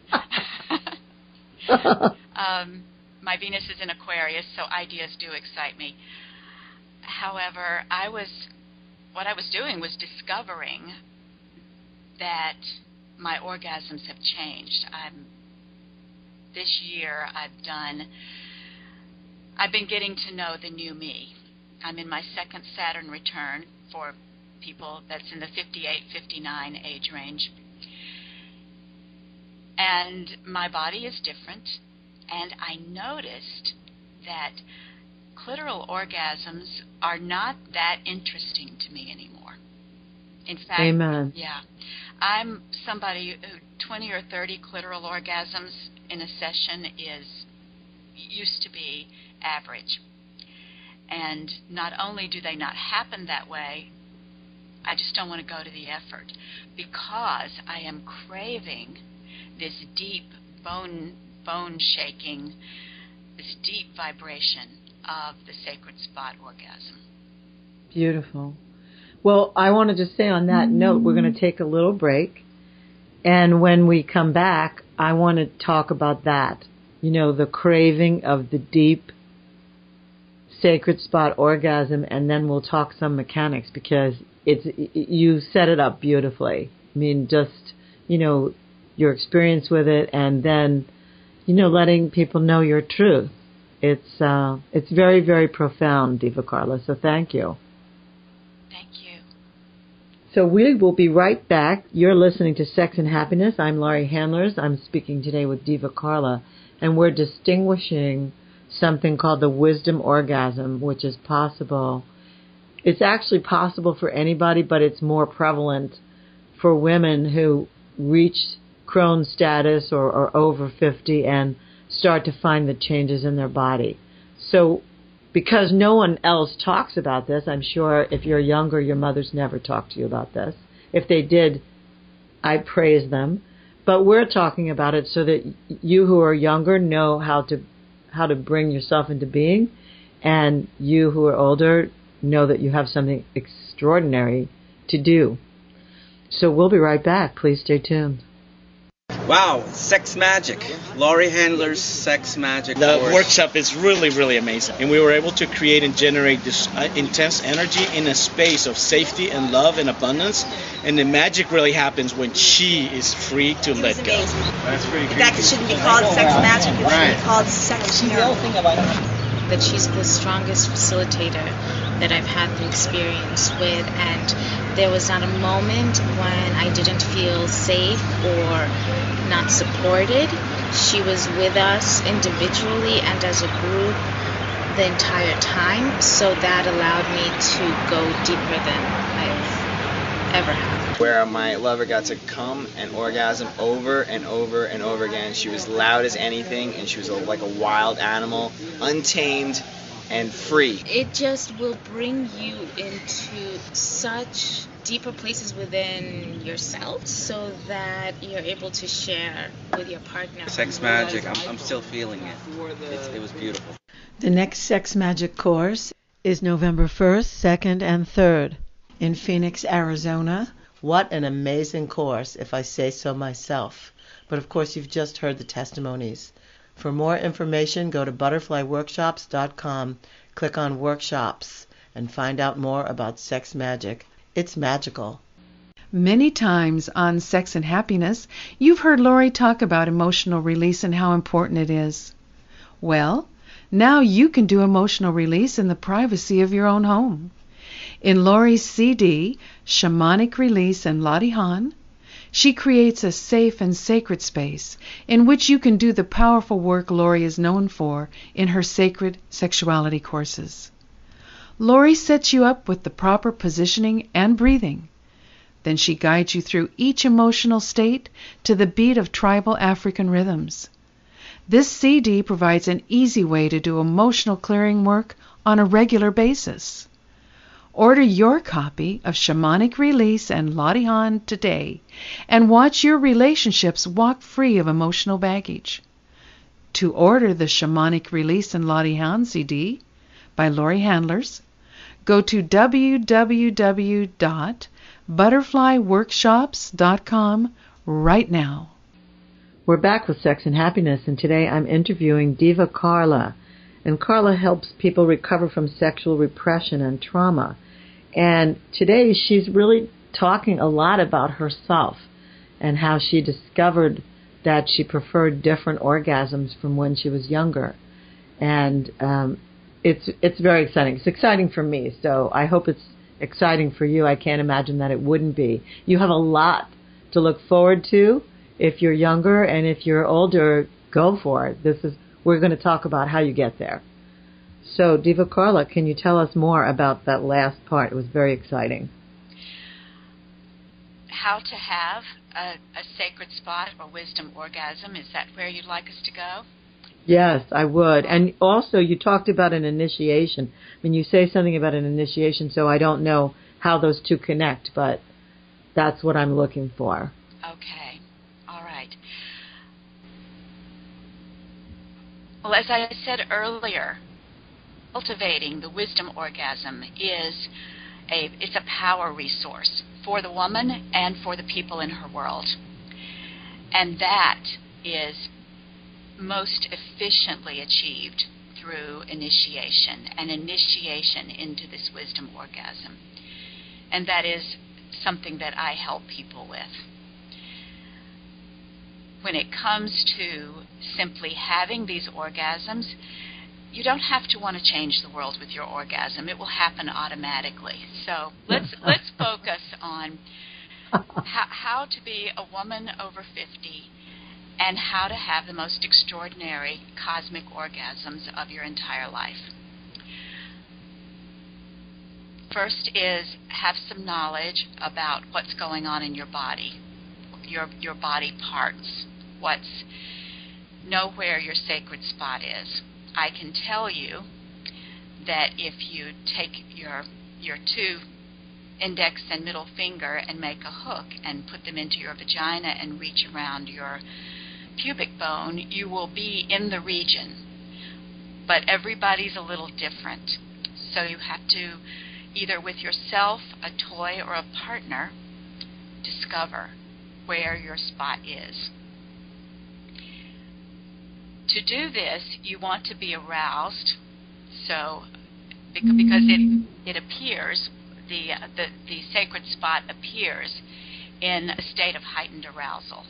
S8: um, my Venus is in Aquarius, so ideas do excite me. However, I was what I was doing was discovering that my orgasms have changed. I'm this year I've done I've been getting to know the new me. I'm in my second Saturn return for people that's in the fifty-eight fifty-nine age range. And my body is different, and I noticed that clitoral orgasms are not that interesting to me anymore. In fact,
S7: Amen.
S8: yeah, I'm somebody who twenty or thirty clitoral orgasms in a session is used to be average. And not only do they not happen that way, I just don't want to go to the effort because I am craving this deep bone bone shaking, this deep vibration of the sacred spot orgasm.
S7: Beautiful. Well, I want to just say on that note, we're going to take a little break. And when we come back, I want to talk about that. You know, the craving of the deep sacred spot orgasm, and then we'll talk some mechanics because it's you set it up beautifully. I mean, just, you know, your experience with it, and then, you know, letting people know your truth. It's uh, it's very, very profound, Diva Carla, so thank you.
S8: Thank you.
S7: So we will be right back. You're listening to Sex and Happiness. I'm Laurie Handlers. I'm speaking today with Diva Carla, and we're distinguishing something called the wisdom orgasm, which is possible. It's actually possible for anybody, but it's more prevalent for women who reach crone status or, or over fifty and start to find the changes in their body. So
S4: because no one else talks about this, I'm sure if you're younger, your mothers never talked to you about this. If they did, I praise them. But we're talking about it so that you who are younger know how to how to bring yourself into being, and you who are older know that you have something extraordinary to do. So we'll be right back. Please stay tuned.
S9: Wow, Sex Magic. Laurie Handler's Sex Magic
S10: The
S9: course.
S10: workshop is really, really amazing. And we were able to create and generate this uh, intense energy in a space of safety and love and abundance. And the magic really happens when she is free to let go.
S9: That's pretty
S11: In fact, it shouldn't be called sex magic. It should be called sex miracle.
S12: That she's the strongest facilitator that I've had the experience with, and there was not a moment when I didn't feel safe or not supported. She was with us individually and as a group the entire time, so that allowed me to go deeper than I've ever had.
S13: Where my lover got to come and orgasm over and over and over again. She was loud as anything, and she was a, like a wild animal, untamed and free.
S12: It just will bring you into such deeper places within yourself so that you're able to share with your partner.
S9: Sex Magic, I'm, I'm still feeling it. It's, it was beautiful.
S4: The next Sex Magic course is November first, second, and third in Phoenix, Arizona. What an amazing course, if I say so myself. But of course, you've just heard the testimonies. For more information, go to butterfly workshops dot com, click on Workshops, and find out more about Sex Magic. It's magical.
S6: Many times on Sex and Happiness, you've heard Laurie talk about emotional release and how important it is. Well, now you can do emotional release in the privacy of your own home. In Laurie's C D, Shamanic Release and Latihan, she creates a safe and sacred space in which you can do the powerful work Laurie is known for in her sacred sexuality courses. Laurie sets you up with the proper positioning and breathing. Then she guides you through each emotional state to the beat of tribal African rhythms. This C D provides an easy way to do emotional clearing work on a regular basis. Order your copy of Shamanic Release and Latihan today and watch your relationships walk free of emotional baggage. To order the Shamanic Release and Latihan C D by Laurie Handlers, go to w w w dot butterfly workshops dot com right now.
S4: We're back with Sex and Happiness, and today I'm interviewing Diva Carla. And Carla helps people recover from sexual repression and trauma. And today she's really talking a lot about herself and how she discovered that she preferred different orgasms from when she was younger. And um, it's it's very exciting. It's exciting for me, so I hope it's exciting for you. I can't imagine that it wouldn't be. You have a lot to look forward to if you're younger, and if you're older, go for it. This is we're going to talk about how you get there. So, Diva Carla, can you tell us more about that last part? It was very exciting.
S8: How to have a, a sacred spot or wisdom orgasm, is that where you'd like us to go?
S4: Yes, I would. And also, you talked about an initiation. I mean, you say something about an initiation, so I don't know how those two connect, but that's what I'm looking for.
S8: Okay. All right. Well, as I said earlier, cultivating the wisdom orgasm is a it's a power resource for the woman and for the people in her world. And that is most efficiently achieved through initiation, an initiation into this wisdom orgasm. And that is something that I help people with. When it comes to simply having these orgasms, you don't have to want to change the world with your orgasm. It will happen automatically. So let's let's focus on how, how to be a woman over fifty and how to have the most extraordinary cosmic orgasms of your entire life. First is have some knowledge about what's going on in your body, your your body parts, what's know where your sacred spot is. I can tell you that if you take your your two index and middle finger and make a hook and put them into your vagina and reach around your pubic bone, you will be in the region. But everybody's a little different. So you have to, either with yourself, a toy, or a partner, discover where your spot is. To do this, you want to be aroused, so because it it appears, the, the, the sacred spot appears in a state of heightened arousal.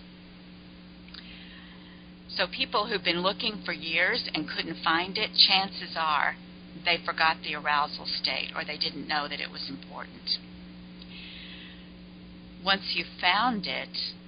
S8: So people who've been looking for years and couldn't find it, chances are they forgot the arousal state, or they didn't know that it was important. Once you found it,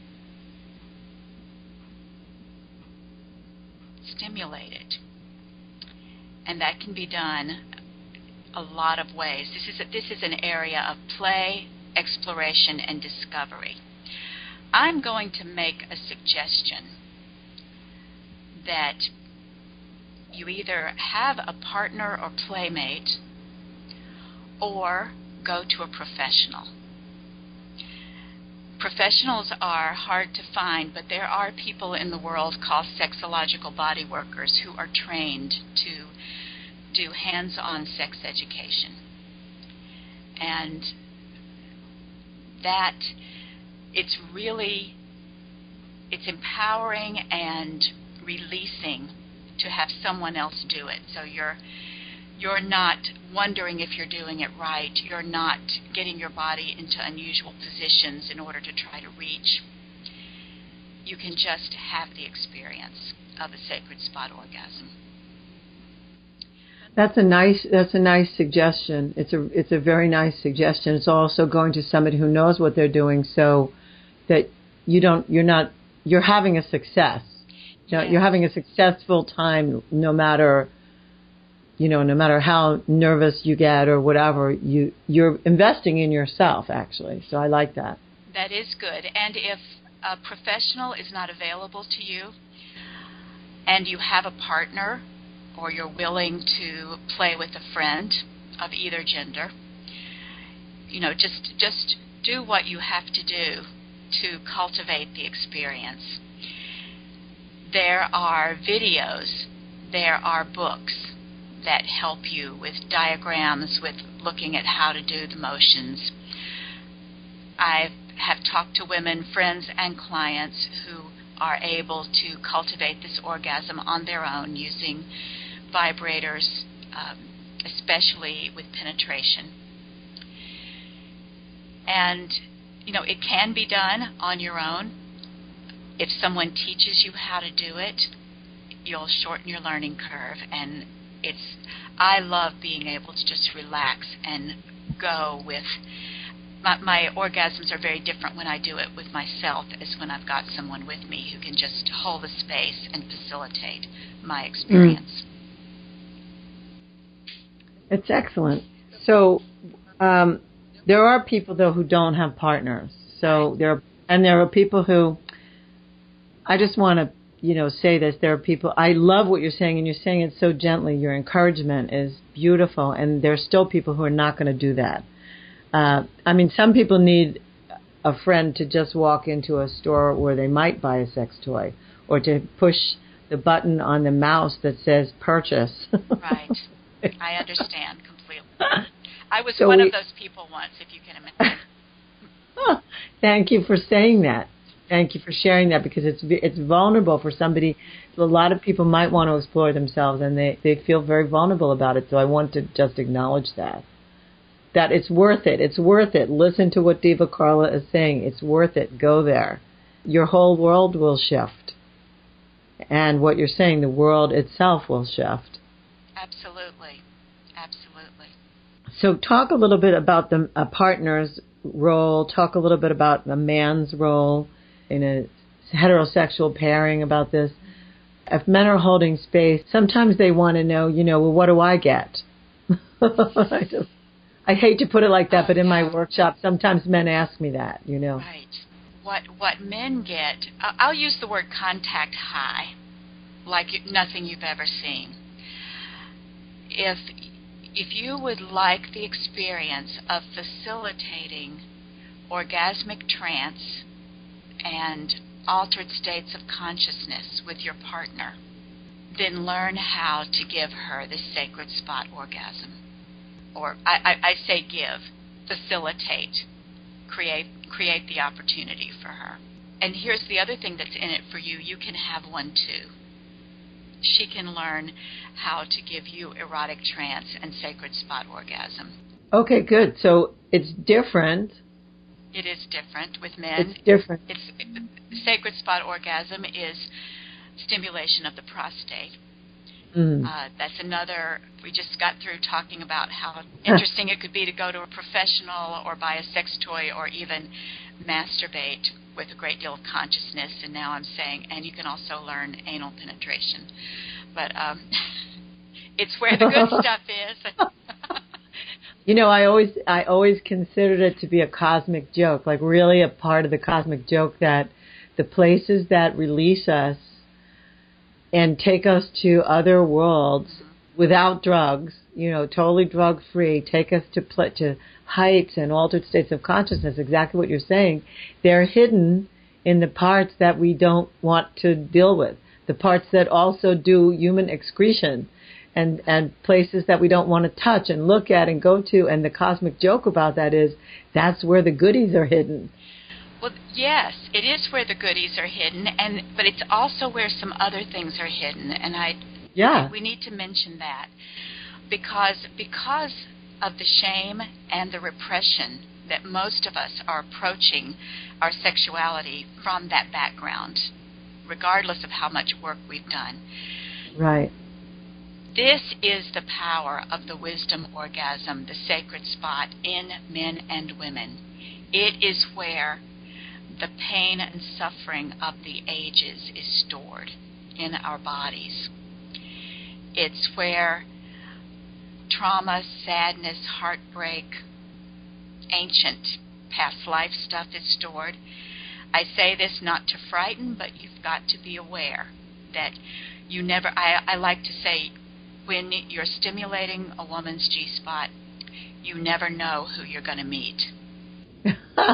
S8: stimulate it. And that can be done a lot of ways. This is a, this is an area of play, exploration, and discovery. I'm going to make a suggestion that you either have a partner or playmate or go to a professional. Professionals are hard to find, but there are people in the world called sexological body workers who are trained to do hands-on sex education. And that, it's really, it's empowering and releasing to have someone else do it. So you're you're not wondering if you're doing it right. You're not getting your body into unusual positions in order to try to reach. You can just have the experience of a sacred spot orgasm.
S4: That's a nice that's a nice suggestion. It's a it's a very nice suggestion. It's also going to somebody who knows what they're doing, so that you don't you're not you're having a success. You know,
S8: Yes.
S4: You're having a successful time, no matter, you know, no matter how nervous you get or whatever. You you're investing in yourself, actually. So I like that.
S8: That is good. And if a professional is not available to you, and you have a partner, or you're willing to play with a friend of either gender, you know, just just do what you have to do to cultivate the experience. There are videos, there are books that help you with diagrams, with looking at how to do the motions. I have talked to women, friends, and clients who are able to cultivate this orgasm on their own using vibrators, um, especially with penetration. And, you know, it can be done on your own. If someone teaches you how to do it, you'll shorten your learning curve. And it's, I love being able to just relax and go with, my, my orgasms are very different when I do it with myself as when I've got someone with me who can just hold the space and facilitate my experience.
S4: It's excellent. So um, there are people, though, who don't have partners. So there, and there are people who, I just want to, you know, say this. There are people, I love what you're saying, and you're saying it so gently. Your encouragement is beautiful, and there are still people who are not going to do that. Uh, I mean, some people need a friend to just walk into a store where they might buy a sex toy, or to push the button on the mouse that says purchase.
S8: Right. I understand completely. I was
S4: So
S8: one
S4: we,
S8: of those people once, if you can imagine.
S4: Thank you for saying that. Thank you for sharing that, because it's it's vulnerable for somebody. A lot of people might want to explore themselves, and they, they feel very vulnerable about it. So I want to just acknowledge that. That it's worth it. It's worth it. Listen to what Diva Carla is saying. It's worth it. Go there. Your whole world will shift. And what you're saying, the world itself will shift.
S8: Absolutely. Absolutely.
S4: So talk a little bit about the a partner's role. Talk a little bit about the man's role in a heterosexual pairing about this. If men are holding space, sometimes they want to know, you know, well, what do I get? I just, I hate to put it like that, but in my workshop, sometimes men ask me that, you know.
S8: Right. What what men get, I'll use the word contact high, like nothing you've ever seen. If if you would like the experience of facilitating orgasmic trance and altered states of consciousness with your partner, then learn how to give her the sacred spot orgasm. Or I, I, I say give, facilitate, create, create the opportunity for her. And here's the other thing that's in it for you. You can have one too. She can learn how to give you erotic trance and sacred spot orgasm.
S4: Okay, good. So it's different.
S8: It is different with men.
S4: It's different.
S8: It's sacred spot orgasm is stimulation of the prostate.
S4: Mm.
S8: Uh, that's another. We just got through talking about how interesting it could be to go to a professional or buy a sex toy or even masturbate with a great deal of consciousness. And now I'm saying, and you can also learn anal penetration. But um, it's where the good stuff is.
S4: You know, I always I always considered it to be a cosmic joke, like really a part of the cosmic joke, that the places that release us and take us to other worlds without drugs, you know, totally drug-free, take us to pl- to heights and altered states of consciousness, exactly what you're saying, they're hidden in the parts that we don't want to deal with, the parts that also do human excretion. And, and places that we don't want to touch and look at and go to. And the cosmic joke about that is that's where the goodies are hidden.
S8: Well, yes, it is where the goodies are hidden, and but it's also where some other things are hidden. And I,
S4: yeah,
S8: we need to mention that because because of the shame and the repression that most of us are approaching our sexuality from that background, regardless of how much work we've done.
S4: Right.
S8: This is the power of the wisdom orgasm, the sacred spot in men and women. It is where the pain and suffering of the ages is stored in our bodies. It's where trauma, sadness, heartbreak, ancient past life stuff is stored. I say this not to frighten, but you've got to be aware that you never, I, I like to say, when you're stimulating a woman's G-spot, you never know who you're going to meet. The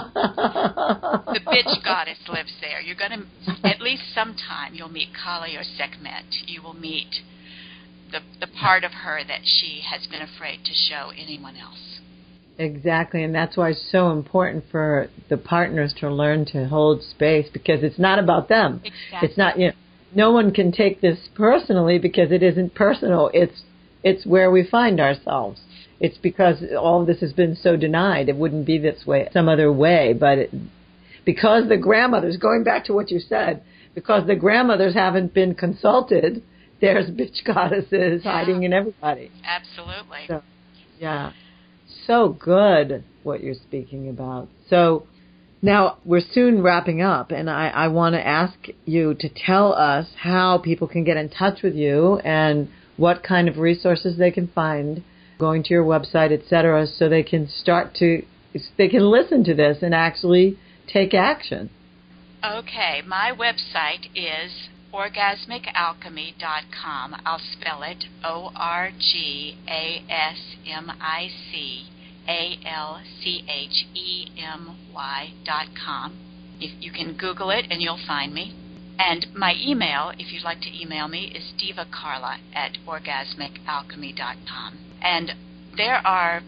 S8: bitch goddess lives there. You're going to, at least sometime, you'll meet Kali or Sekhmet. You will meet the the part of her that she has been afraid to show anyone else.
S4: Exactly, and that's why it's so important for the partners to learn to hold space, because it's not about them.
S8: Exactly.
S4: It's not, you know, no one can take this personally because it isn't personal. It's it's where we find ourselves. It's because all of this has been so denied. It wouldn't be this way some other way. But it, because the grandmothers, going back to what you said, because the grandmothers haven't been consulted, there's bitch goddesses
S8: yeah.
S4: hiding in everybody.
S8: Absolutely.
S4: So, yeah. So good what you're speaking about. So now, we're soon wrapping up, and I, I want to ask you to tell us how people can get in touch with you and what kind of resources they can find, going to your website, et cetera, so they can start to, they can listen to this and actually take action.
S8: Okay, my website is orgasmic alchemy dot com. I'll spell it O R G A S M I C A L C H E M Y dot com. If you can Google it and you'll find me. And my email, if you'd like to email me, is divacarla at orgasmic alchemy dot com. And there are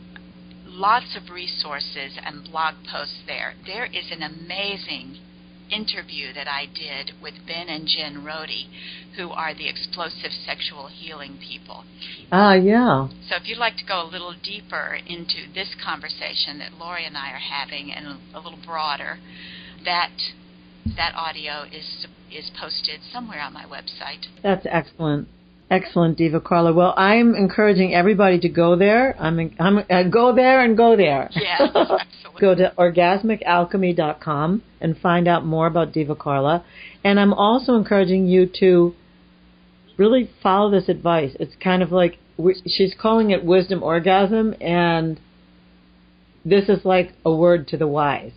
S8: lots of resources and blog posts there. There is an amazing interview that I did with Ben and Jen Rohde, who are the explosive sexual healing people.
S4: Ah, uh, yeah.
S8: So if you'd like to go a little deeper into this conversation that Lori and I are having and a little broader, that that audio is is posted somewhere on my website.
S4: That's excellent. Excellent, Diva Carla. Well, I'm encouraging everybody to go there. I'm, I'm uh, go there and go there.
S8: Yes, absolutely.
S4: Go to orgasmic alchemy dot com and find out more about Diva Carla. And I'm also encouraging you to really follow this advice. It's kind of like, she's calling it wisdom orgasm, and this is like a word to the wise.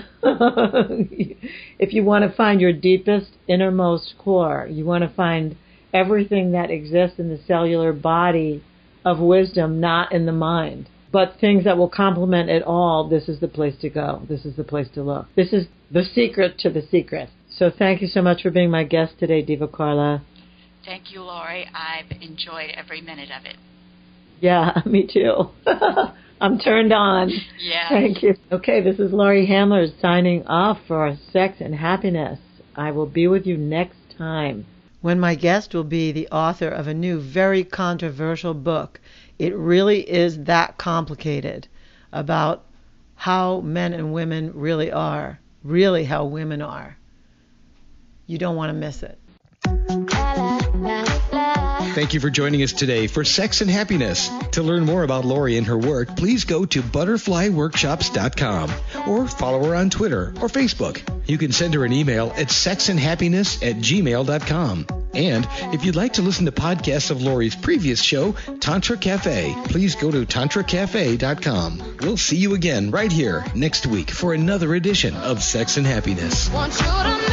S4: If you want to find your deepest, innermost core, you want to find everything that exists in the cellular body of wisdom, not in the mind. But things that will complement it all, this is the place to go. This is the place to look. This is the secret to the secret. So thank you so much for being my guest today, Diva Carla.
S8: Thank you, Lori. I've enjoyed every minute of it.
S4: Yeah, me too. I'm turned on.
S8: Yeah.
S4: Thank you. Okay, this is Lori Handler signing off for Sex and Happiness. I will be with you next time, when my guest will be the author of a new, very controversial book. It really is that complicated, about how men and women really are, really how women are. You don't want to miss it.
S2: Thank you for joining us today for Sex and Happiness. To learn more about Lori and her work, please go to butterfly workshops dot com or follow her on Twitter or Facebook. You can send her an email at sex and happiness at gmail dot com. And if you'd like to listen to podcasts of Lori's previous show, Tantra Cafe, please go to tantra cafe dot com. We'll see you again right here next week for another edition of Sex and Happiness.
S3: Want you to